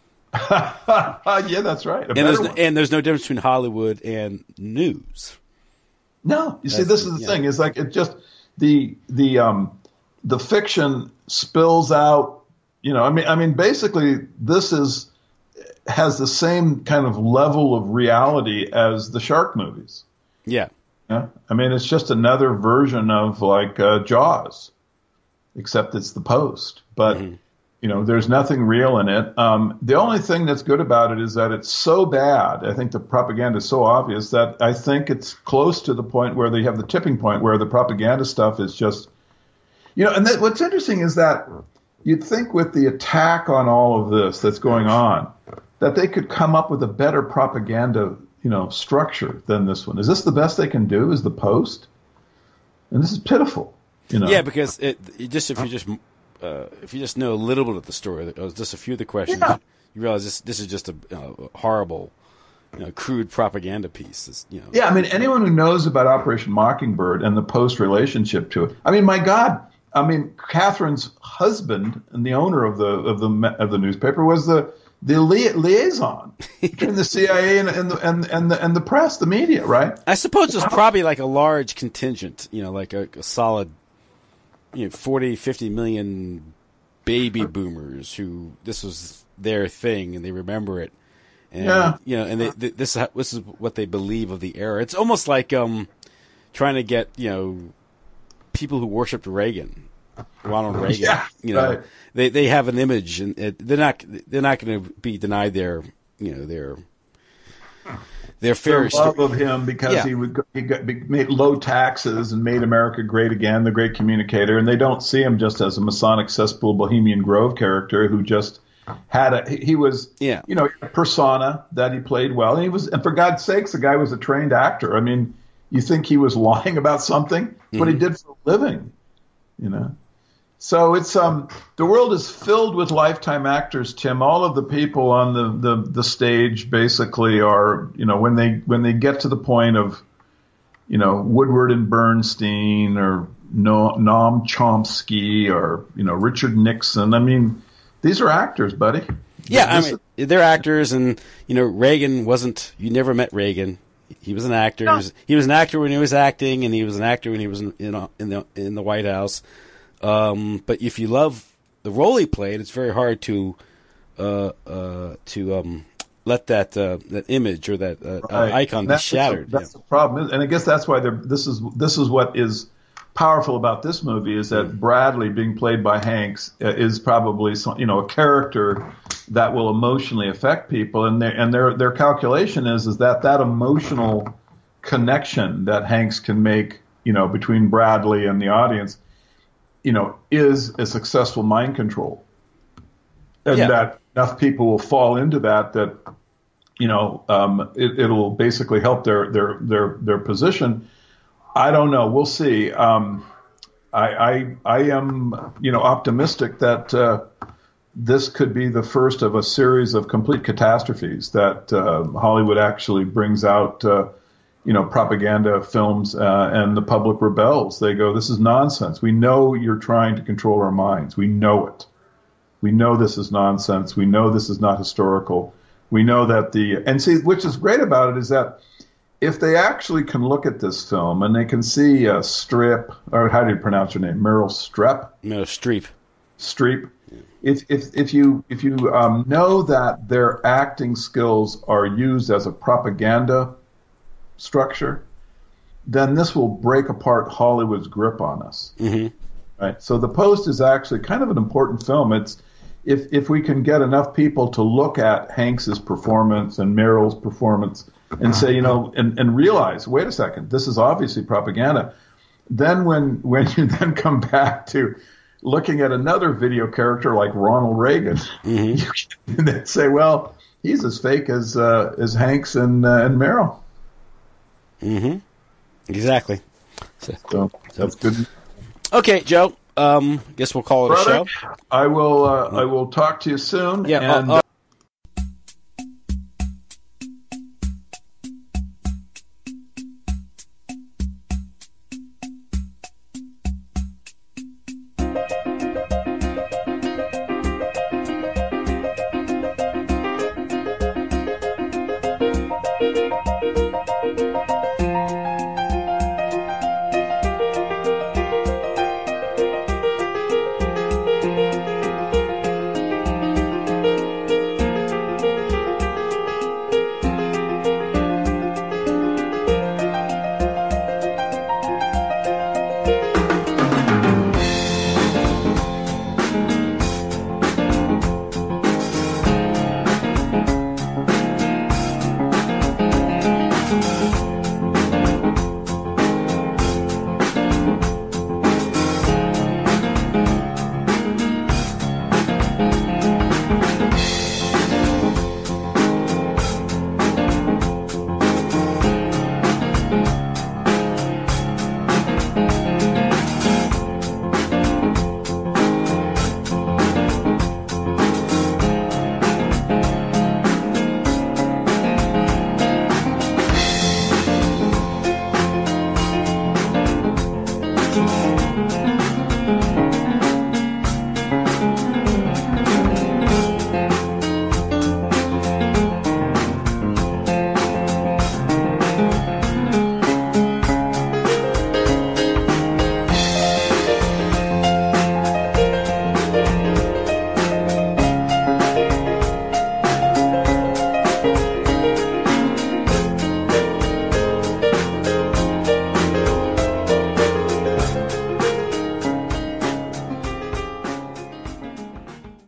Yeah, that's right. And there's, no, and there's no difference between Hollywood and news. No, you that's, see, this is the yeah. thing. It's like, it just, the, the, um, the fiction spills out, you know, I mean, I mean, basically this is, has the same kind of level of reality as the shark movies. Yeah. Yeah. I mean, it's just another version of like uh, Jaws, except it's the Post, but mm-hmm. you know, there's nothing real in it. Um, the only thing that's good about it is that it's so bad. I think the propaganda is so obvious that I think it's close to the point where they have the tipping point where the propaganda stuff is just, you know, and that, what's interesting is that you'd think with the attack on all of this that's going on, that they could come up with a better propaganda, you know, structure than this one. Is this the best they can do? Is the Post? And this is pitiful. You know? Yeah, because it, it just if you just uh, if you just know a little bit of the story, uh, just a few of the questions, Yeah. you realize this this is just a, you know, horrible, you know, crude propaganda piece. It's, you know. Yeah, I mean, anyone who knows about Operation Mockingbird and the post relationship to it. I mean, my God, I mean, Catherine's husband and the owner of the of the of the newspaper was the the lia- liaison between the C I A and, and the and and the and the press, the media, right? I suppose there's probably like a large contingent, you know, like a, a solid, you know, forty, fifty million baby boomers who this was their thing and they remember it. And, Yeah. you know, and they, they, this, is, this is what they believe of the era. It's almost like um, trying to get, you know, people who worshipped Reagan, Ronald Reagan. Yeah, you know, right. they they have an image, and it, they're not they're not going to be denied their, you know, their their fair Their love of him because Yeah. he would go- he got, made low taxes and made America great again, the great communicator, and they don't see him just as a Masonic cesspool Bohemian Grove character who just had a he he was Yeah. you know a persona that he played well, and he was and for God's sakes, the guy was a trained actor. I mean, you think he was lying about something? It's what he did for a living, you know. So it's um the world is filled with lifetime actors, Tim. All of the people on the, the, the stage basically are, you know, when they when they get to the point of, you know, Woodward and Bernstein or no, Noam Chomsky or, you know, Richard Nixon. I mean, these are actors, buddy. Yeah, I This mean, they're actors, and you know, Reagan wasn't. You never met Reagan. He was an actor. No. He, was, he was an actor when he was acting, and he was an actor when he was in in, in the in the White House. Um, but if you love the role he played, it's very hard to uh, uh, to um, let that uh, that image or that uh, Right. icon be That's shattered. The, that's the problem, and I guess that's why they're, this is this is what is powerful about this movie is that Bradley, being played by Hanks, uh, is probably some, you know a character that will emotionally affect people, and their and their their calculation is is that that emotional connection that Hanks can make, you know, between Bradley and the audience, you know, is a successful mind control, and Yeah. that enough people will fall into that that. You know, um, it, it'll basically help their their their their position. I don't know. We'll see. Um, I, I I am you know optimistic that uh, this could be the first of a series of complete catastrophes that uh, Hollywood actually brings out. Uh, you know, propaganda films uh, and the public rebels. They go, "This is nonsense. We know you're trying to control our minds. We know it. We know this is nonsense. We know this is not historical." We know that the, and see, which is great about it is that if they actually can look at this film and they can see uh, Strip, or how do you pronounce her name? Meryl Streep? No, Streep. Streep. If, if, if you, if you um, know that their acting skills are used as a propaganda structure, then this will break apart Hollywood's grip on us. Mm-hmm. Right. So The Post is actually kind of an important film. It's, If if we can get enough people to look at Hanks's performance and Meryl's performance and say, you know, and, and realize, wait a second, this is obviously propaganda. Then when when you then come back to looking at another video character like Ronald Reagan, Mm-hmm. you can then say, well, he's as fake as uh, as Hanks and uh, and Meryl. Mm-hmm. Exactly. So, So that's good. okay, Joe. Um, guess we'll call it Brother, a show. I will uh, I will talk to you soon. Yeah. And, uh,